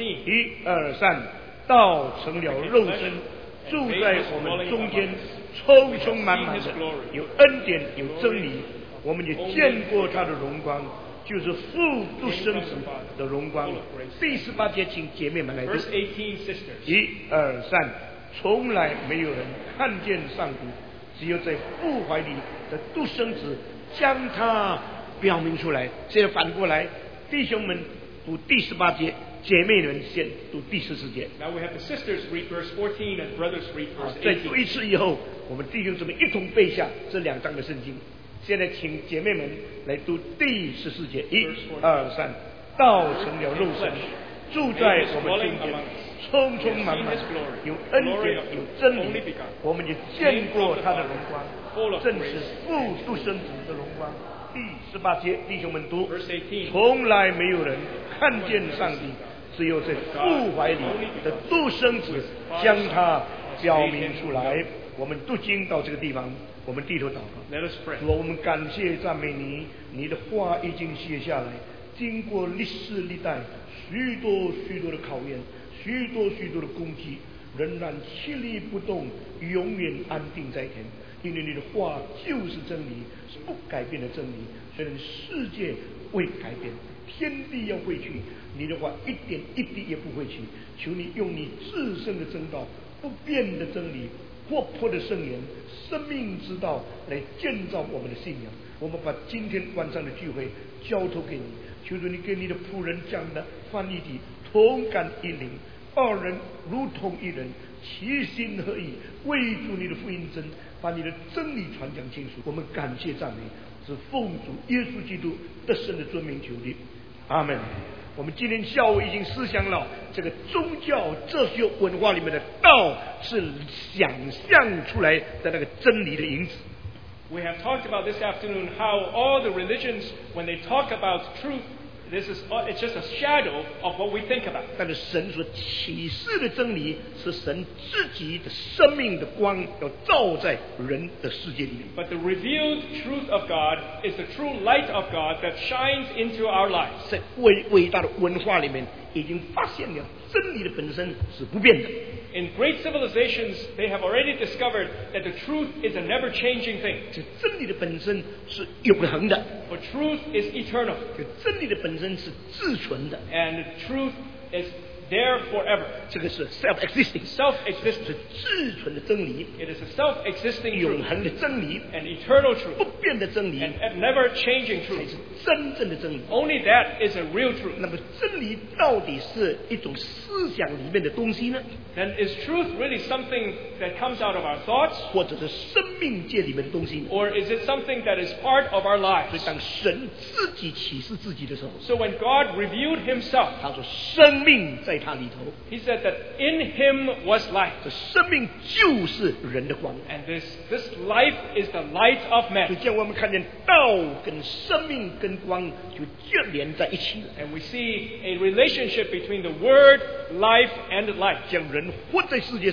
1、2、3，道成了肉身，住在我们中间，充充满满的，有恩典，有真理。我们也见过他的荣光，就是父独生子的荣光。第18节，请姐妹们来读。 Verse 18, sisters. 1、2、3，从来没有人看见上帝，只有在父怀里的独生子将他表明出来。现在反过来，弟兄们读第18节，姐妹们先读第14节。 Now we have the sisters read verse 14 and brothers read verse 再读 18. 一次以后，我们弟兄姊妹一同背下这2章的圣经。现在请姐妹们来读第14节。1、2、3，道成了肉身，住在我们中间，充充满满，有恩典，有真理。我们也见过他的荣光，正是父独生子的荣光。第18节，弟兄们读。 Verse 18. 从来没有人看见上帝，只有在父怀里的独生子将他表明出来。我们读经到这个地方，我们低头祷告。 Let us pray. 主啊，我们感谢赞美你，你的话已经写下来，经过历世历代许多许多的考验，许多许多的攻击，仍然屹立不动，永远安定在天。因为你的话就是真理，是不改变的真理。虽然世界会改变，天地要废去，你的话一点一滴也不会去。求你用你自身的真道，不变的真理，活泼的圣言，生命之道来建造我们的信仰。我们把今天晚上的聚会交托给你，求主你给你的仆人讲的翻译的同感一灵，二人如同一人，齐心合意，为主你的福音真，把你的真理传讲清楚。我们感谢赞美，是奉主耶稣基督得胜的尊名求的，阿门。我们今天下午已经思想了这个宗教哲学文化里面的道是想象出来的那个真理的影子。 We have talked about this afternoon how all the religions, when they talk about truth, it's just a shadow of what we think about. 但是神所启示的真理是神自己的生命的光，要照在人的世界里面。 But the revealed truth of God is the true light of God that shines into our lives. 在伟大的文化里面，已经发现了真理的本身是不变的。 In great civilizations, they have already discovered that the truth is a never-changing thing. 这真理的本身是永恒的， For truth is eternal, 这真理的本身是自存的， and truth is there forever. 这个是 self-existing， Self-existent. 是自存的真理， It is a self-existing 永 truth, 恒的真理， an eternal 不 truth, 变的真理， and never-changing 才 truth. 是真正的真理。 Only that is a real truth. 那么真理到底是一种思想里面的东西呢， Then is truth really something that comes out of our thoughts, 或者是生命界里面的东西呢？ or is it something that is part of our 所 lives? 以当神自己启示自己的时候， So when God revealed himself, 他说生命在他里头， he said that in him was life. 这生命就是人的光。 And this life is the light of 所以 man. 这样我们看见道跟生命跟光就接连在一起了。 And we see a relationship between the word, life, and light. 将人活在世界上，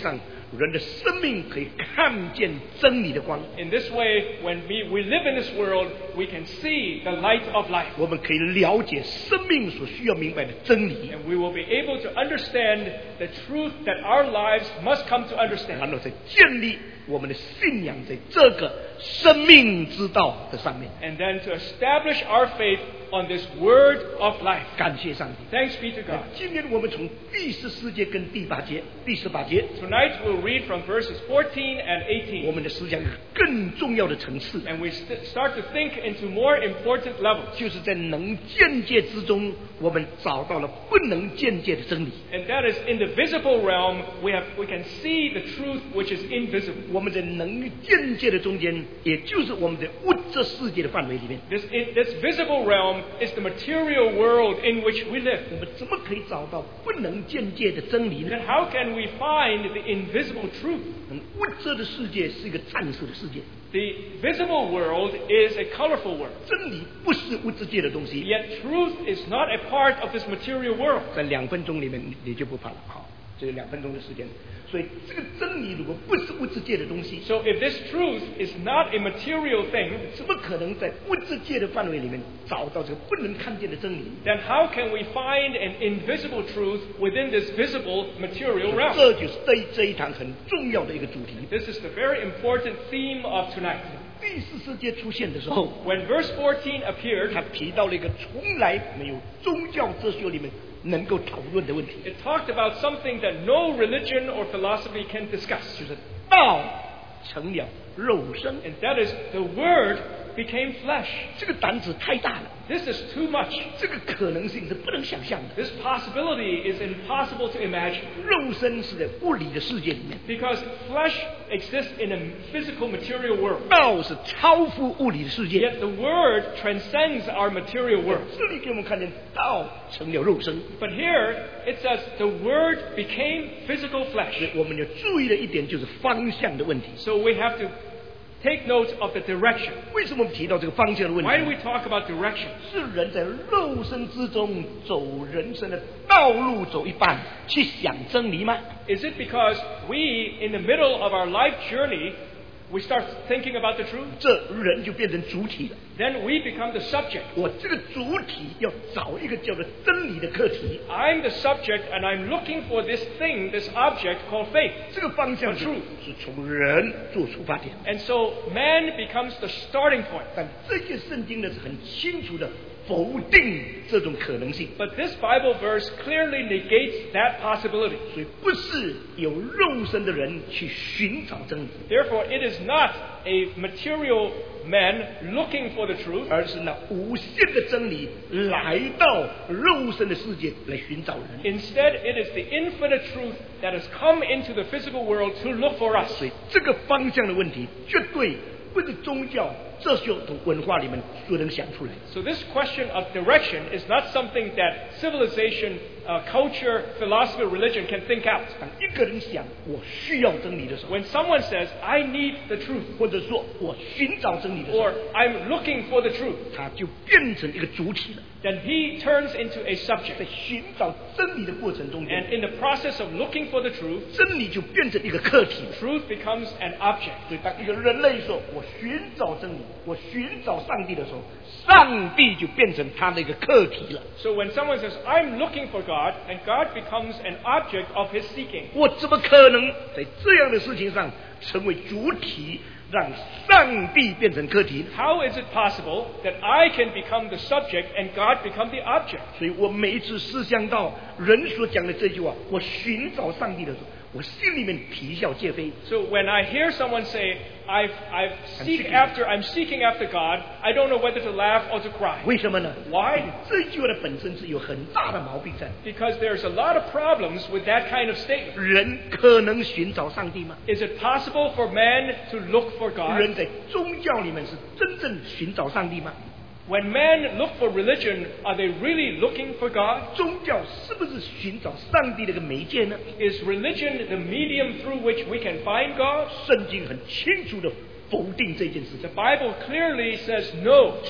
人的生命可以看见真理的光。 In this way, when we live in this world, we can see the light of life. 我们可以了解生命所需要明白的真理， And we will be able to understand the truth that our lives must come to 然 understand. 后再建立我们的信仰在这个生命之道的上面。 And then to establish our faith on this word of life. 感谢上帝。 Thanks be to God. 今天我们从第14节跟第18节、第18节， Tonight we'll read from verses 14 and 我 18. 们的思想有更重要的层次， And we start to think into more important levels. 就是在能见界之中，我们找到了不能见界的真理。 And that is in the visible realm, we can see the truth which is invisible. 我们在能见界的中间，也就是我们的物质世界的范围里面， This visible realm is the material world in which we live. 我们怎么可以找到不能见界的真理呢？ Then how can we find the invisible truth? 物质的世界是一个暂时的世界， The visible world is a colorful world. 真理不是物质界的东西。 Yet truth is not a part of this material world. 在2分钟里面你就不怕了，好，这是2分钟的时间。所以这个真理如果不是物质界的东西， So if this truth is not a material thing, 怎么可能在物质界的范围里面找到这个不能看见的真理？ then how can we find an invisible truth within this visible material realm? 这就是这一堂很重要的一个主题。 This is the very important theme of tonight. 第14节出现的时候， When verse 14 appeared, 他提到了一个从来没有宗教哲学里面能够讨论的问题， it talked about something that no religion or philosophy can discuss. 就是道成了肉身。 And that is, the Word became flesh. 这个胆子太大了， This is too much. 这个可能性是不能想象的。 This possibility is impossible to imagine. 肉身是在物理的世界里面， Because flesh exists in a physical material world. 道是超乎物理的世界。 Yet the Word transcends our material world. 这里给我们看见道成了肉身， But here it says the Word became physical flesh. 我们要注意的一点就是方向的问题。 So we have to take note of the direction. 为什么我们提到这个方向的问 Why do 题？ we talk about direction? 是人在肉身之中走人生的道路走一半，去想真理吗？ Is it because we, in the middle of our life journey, we start thinking about the truth? 这人就变成主体了。 Then we become the subject. 我这个主体要找一个叫做真理的课题， I'm the subject and I'm looking for this thing, this object called faith. 这个方向是从人做出发点。 And so man becomes the starting point. 但这些圣经呢是很清楚的否定这种可能性， But this Bible verse clearly negates that possibility. 所以不是有肉身的人去寻找真理， Therefore, it is not a material man looking for the truth, 而是那无限的真理来到肉身的世界来寻找人。 Instead, it is the infinite truth that has come into the physical world to look for us. 所以这个方向的问题，绝对不是宗教、哲学等文化里面所能想出来。 So this question of direction is not something that civilization, culture, philosophy, religion can think out. 当一个人想我需要真理的时候， When someone says, I need the truth, 或者说我寻找真理的时候， or I'm looking for the truth, 他就变成一个主体了。 then he turns into a 在 subject. 寻找真理的过程中间， And in the process of looking for the truth, 真理就变成一个课题了。 truth becomes an object. 所以，当一个人类说“我寻找真理，我寻找上帝”的时候，上帝就变成他的一个课题了。 So when someone says, I'm looking for God, and God becomes an object of his seeking. 我怎么可能在这样的事情上成为主体，让上帝变成课题呢？ How is it possible that I can become the subject and God become the object? 所以我每一次思想到人所讲的这句话“我寻找上帝”的时候，我心里面啼笑皆非。 So when I hear someone say, I'm seeking after God, I don't know whether to laugh or to cry. 为什么呢？ Why? 这句话的本身是有很大的毛病在。 Because there's a lot of problems with that kind of statement. 人可能寻找上帝吗？ Is it possible for man to look for God? 人在宗教里面是真正寻找上帝吗？ When men look for religion, are they really looking for God? 宗教是不是寻找上帝的一个媒介呢？ Is religion the medium through which we can find God? 圣经很清楚的否定这件事情 The。Bible clearly says no to that.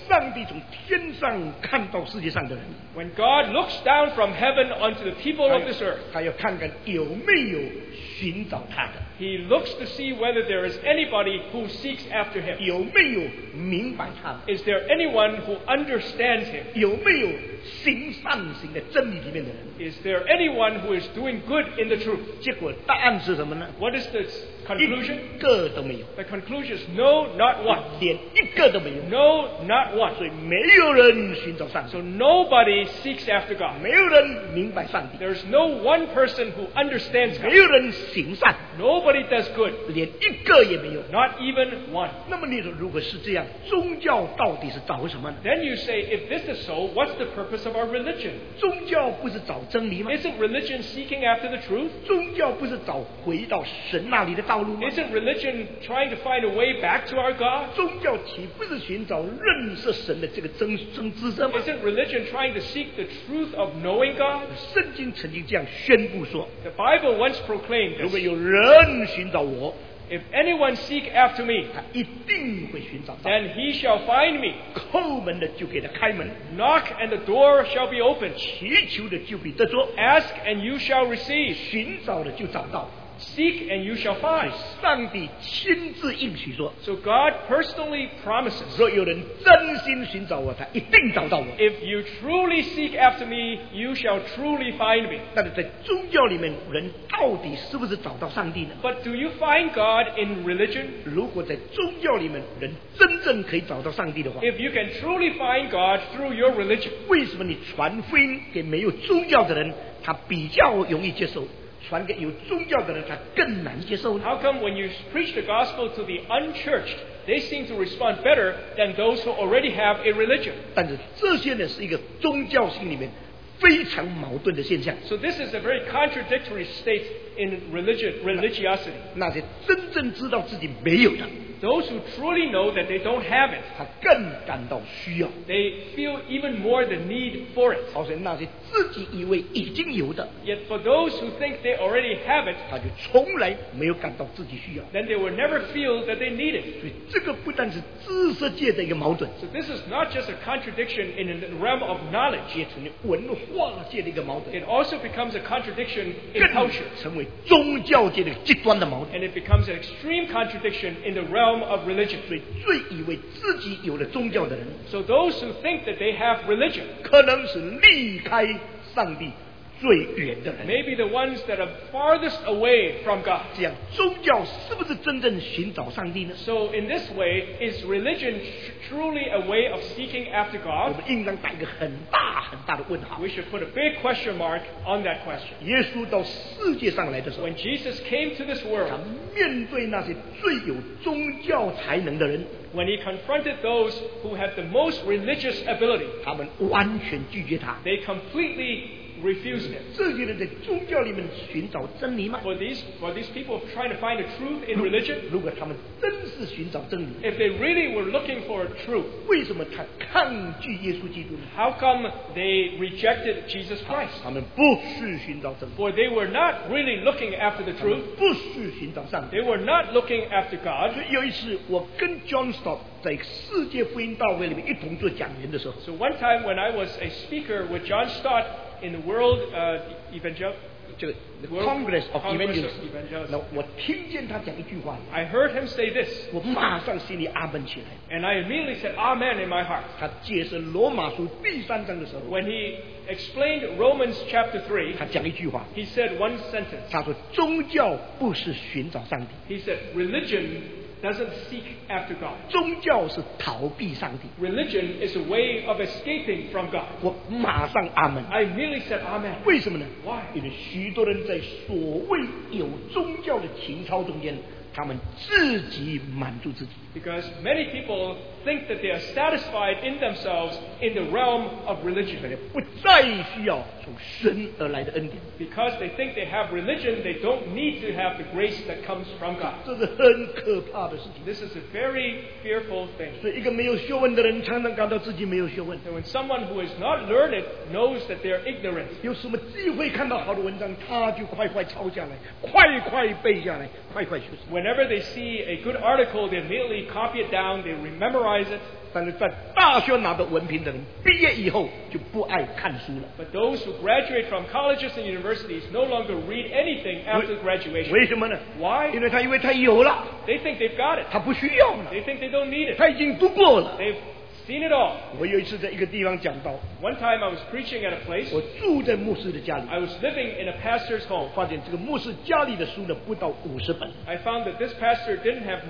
上帝从天上看到世界上的人， When God looks down from heaven onto the people of this earth, 他要看看有没有寻找他的， He looks to see whether there is anybody who seeks after Him. 有没有明白他的， Is there anyone who understands Him? 有没有行善行的真理里面的人。 Is there anyone who is doing good in the truth? 结果答案是什么呢？ What is the conclusion? 一个都没有， The conclusion is no, not one. 连一个都没有。 No, not one. 所以没有人寻找上帝， So nobody seeks after God. 没有人明白上帝， There's no one person who understands 没 God. 有人行善， Nobody does good. 连一个也没有。 Not even one. 那么你说，如果是这样，宗教到底是找什么呢？ Then you say, if this is so, what's the purpose of our religion? 宗教不是找真理吗？ Isn't religion seeking after the truth? 宗教不是找回到神那里的道路吗？ Isn't religion trying to find a way back to our God? 宗教岂不是寻找认识神的这个真知识吗？ Isn't religion trying to seek the truth of knowing God? 圣经曾经这样宣布说： The Bible once proclaimed 如果 this. 有人寻找我， If anyone seek after me, 他一定会寻找到。 then he shall find me. 叩门的就给他开门， Knock and the door shall be opened. 祈求的就必得着， Ask and you shall receive. 寻找的就找到。 Seek and you shall find. 上帝亲自应许说： So God personally promises, 若有人真心寻找我，他一定找到我。 if you truly seek after me, you shall truly find me. 但是在宗教里面，人到底是不是找到上帝呢？ But do you find God in religion? 如果在宗教里面，人真正可以找到上帝的话， If you can truly find God through your religion, 为什么你传福音给没有宗教的人，他比较容易接受；传给有宗教的人，他更难接受呢？ how come when you preach the gospel to the unchurched, they seem to respond better than those who already have a religion? 但是这些呢，是一个宗教性里面非常矛盾的现象。 So this is a very contradictory state in religiosity. 那些真正知道自己没有的， Those who truly know that they don't have it, 他更感到需要； they feel even more the need for it. 而且那些自己以为已经有的， Yet for those who think they already have it, 他就从来没有感到自己需要。 then they will never feel that they need it. 所以这个不但是知识界的一个矛盾， So this is not just a contradiction in the realm of knowledge. 也成为文化界的一个矛盾， It also becomes a contradiction in 更 culture. 成为宗教界的极端的矛盾。 And it becomes an extreme contradiction in the realm of religion. 所以最以为自己有了宗教的人， So those who think that they have religion 可能是离开上帝最远的人。 may be the ones that are farthest away from God. 这样，宗教是不是真正寻找上帝呢？ So in this way, is religion truly a way of seeking after 我 God? 们应当打一个很大很大的问号。 We should put a big question mark on that question. 耶稣到世界上来的时候， When Jesus came to this 他 world, 面对那些最有宗教才能的人， when he confronted those who had the most religious ability, 他们完全拒绝他。 they completely refused him. 这些人在宗教里面寻找真理吗？ For these people trying to find the truth in religion, 如果他们真是寻找真理， if they really were looking for truth, 为什么他抗拒耶稣基督呢？ how come they rejected Jesus Christ? 他们不是寻找真理， For they were not really looking after the 他们 truth. 不是寻找上帝。 They were not looking after God. 所以有一次，我跟 John Stott 在世界福音大会里面一同做讲员的时候， So one time when I was a speaker with John Stott in the World Evangel, 这个 World Congress of Congress Evangelists， of Evangelists. 那我听见他讲一句话， I heard him say this, 我马上心里阿门起来。 and I immediately said, Amen in my heart. 他解释罗马书第3章的时候， When he explained Romans chapter 3, 他讲一句话， he said one sentence. 他说宗教不是寻找上帝， He said, religion doesn't seek after God. 宗教是逃避上帝。 Religion is a way of escaping from God. 我马上阿门。 I immediately said, Amen. 为什么呢？ Why? 因为许多人在所谓有宗教的情操中间，他们自己满足自己。 Because many people think that they are satisfied in themselves in the realm of religion. 不再需要从神而来的恩典， Because they think they have religion, they don't need to have the grace that comes from God. 这是很可怕的事情。 This is a very fearful thing. 所以，一个没有学问的人常常感到自己没有学问。 And when someone who is not learned knows that they are ignorant, 有什么机会看到好的文章，他就快快抄下来，快快背下来，快快学习。 whenever they see a good article, they immediately copy it down, they memorize it. 但是在大学拿到文凭的人，毕业以后就不爱看书了。 But those who graduate from colleges and universities no longer read anything after graduation. 为什么呢？ Why? 因为他以为他有了， They think they've got it. 他不需要了， They think they don't need it. 他已经读过了。 They've seen it all. 我有一次在一个地方讲到， One time I was preaching at a place. 我住在牧师的家里， I was living in a pastor's home. 发现这个牧师家里的书呢不到50本， I found that this pastor didn't have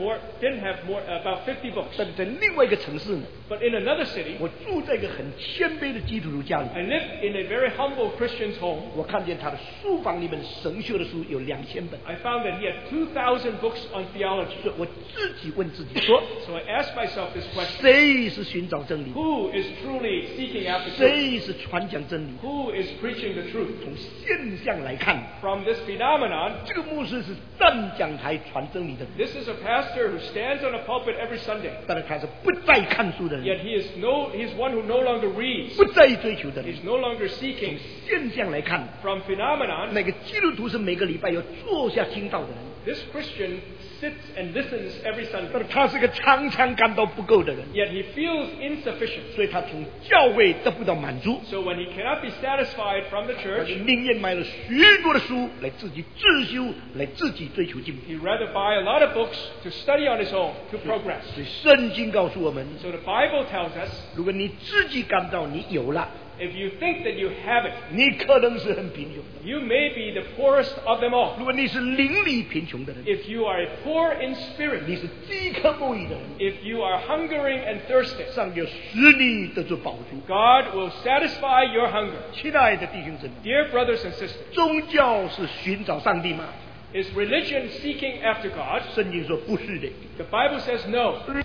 about 50 books. 但是在另外一个城市呢， But in another city, 我住在一个很谦卑的基督徒家里， I lived in a very humble Christian's home. 我看见他的书房里面神修的书有2000本， I found that he had 2,000 books on theology. 所以我自己问自己说， So I asked myself this question. 谁是寻找真理？ Who is truly seeking after truth? 谁是传讲真理？ Who is preaching the truth? 从现象来看， From this phenomenon, 这个牧师是站讲台传真理的人， this is a pastor who stands on a pulpit every Sunday. 但是他是不再看书的人， Yet he's one who no longer reads. 不再追求的人。 He's no longer seeking. 现象来看， From phenomenon, 那个基督徒是每个礼拜要坐下听道的人， this Christian sits and listens every 但 Sunday. 是他是个常常感到不够的人， Yet he feels insufficient. 所以他从教会得不到满足， So when he cannot be satisfied from the 他 church, 就宁愿买了许多的书来自己自修，来自己追求进步。 he'd rather buy a lot of books to study on his own, to progress. 所以圣经告诉我们， So the Bible tells us, 如果你自己感到你有了， if you think that you have it, 你可能是很贫穷的； you may be the poorest of them all. 如果你是邻里贫穷的人， If you are poor in spirit, 你是饥渴慕义的人， if you are hungering and thirsty, 上就使你得着饱足。 God will satisfy your hunger. 亲爱的弟兄姊妹， Dear brothers and sisters, 宗教是寻找上帝吗？ is religion seeking after God? 圣经说不是的。 The Bible says no.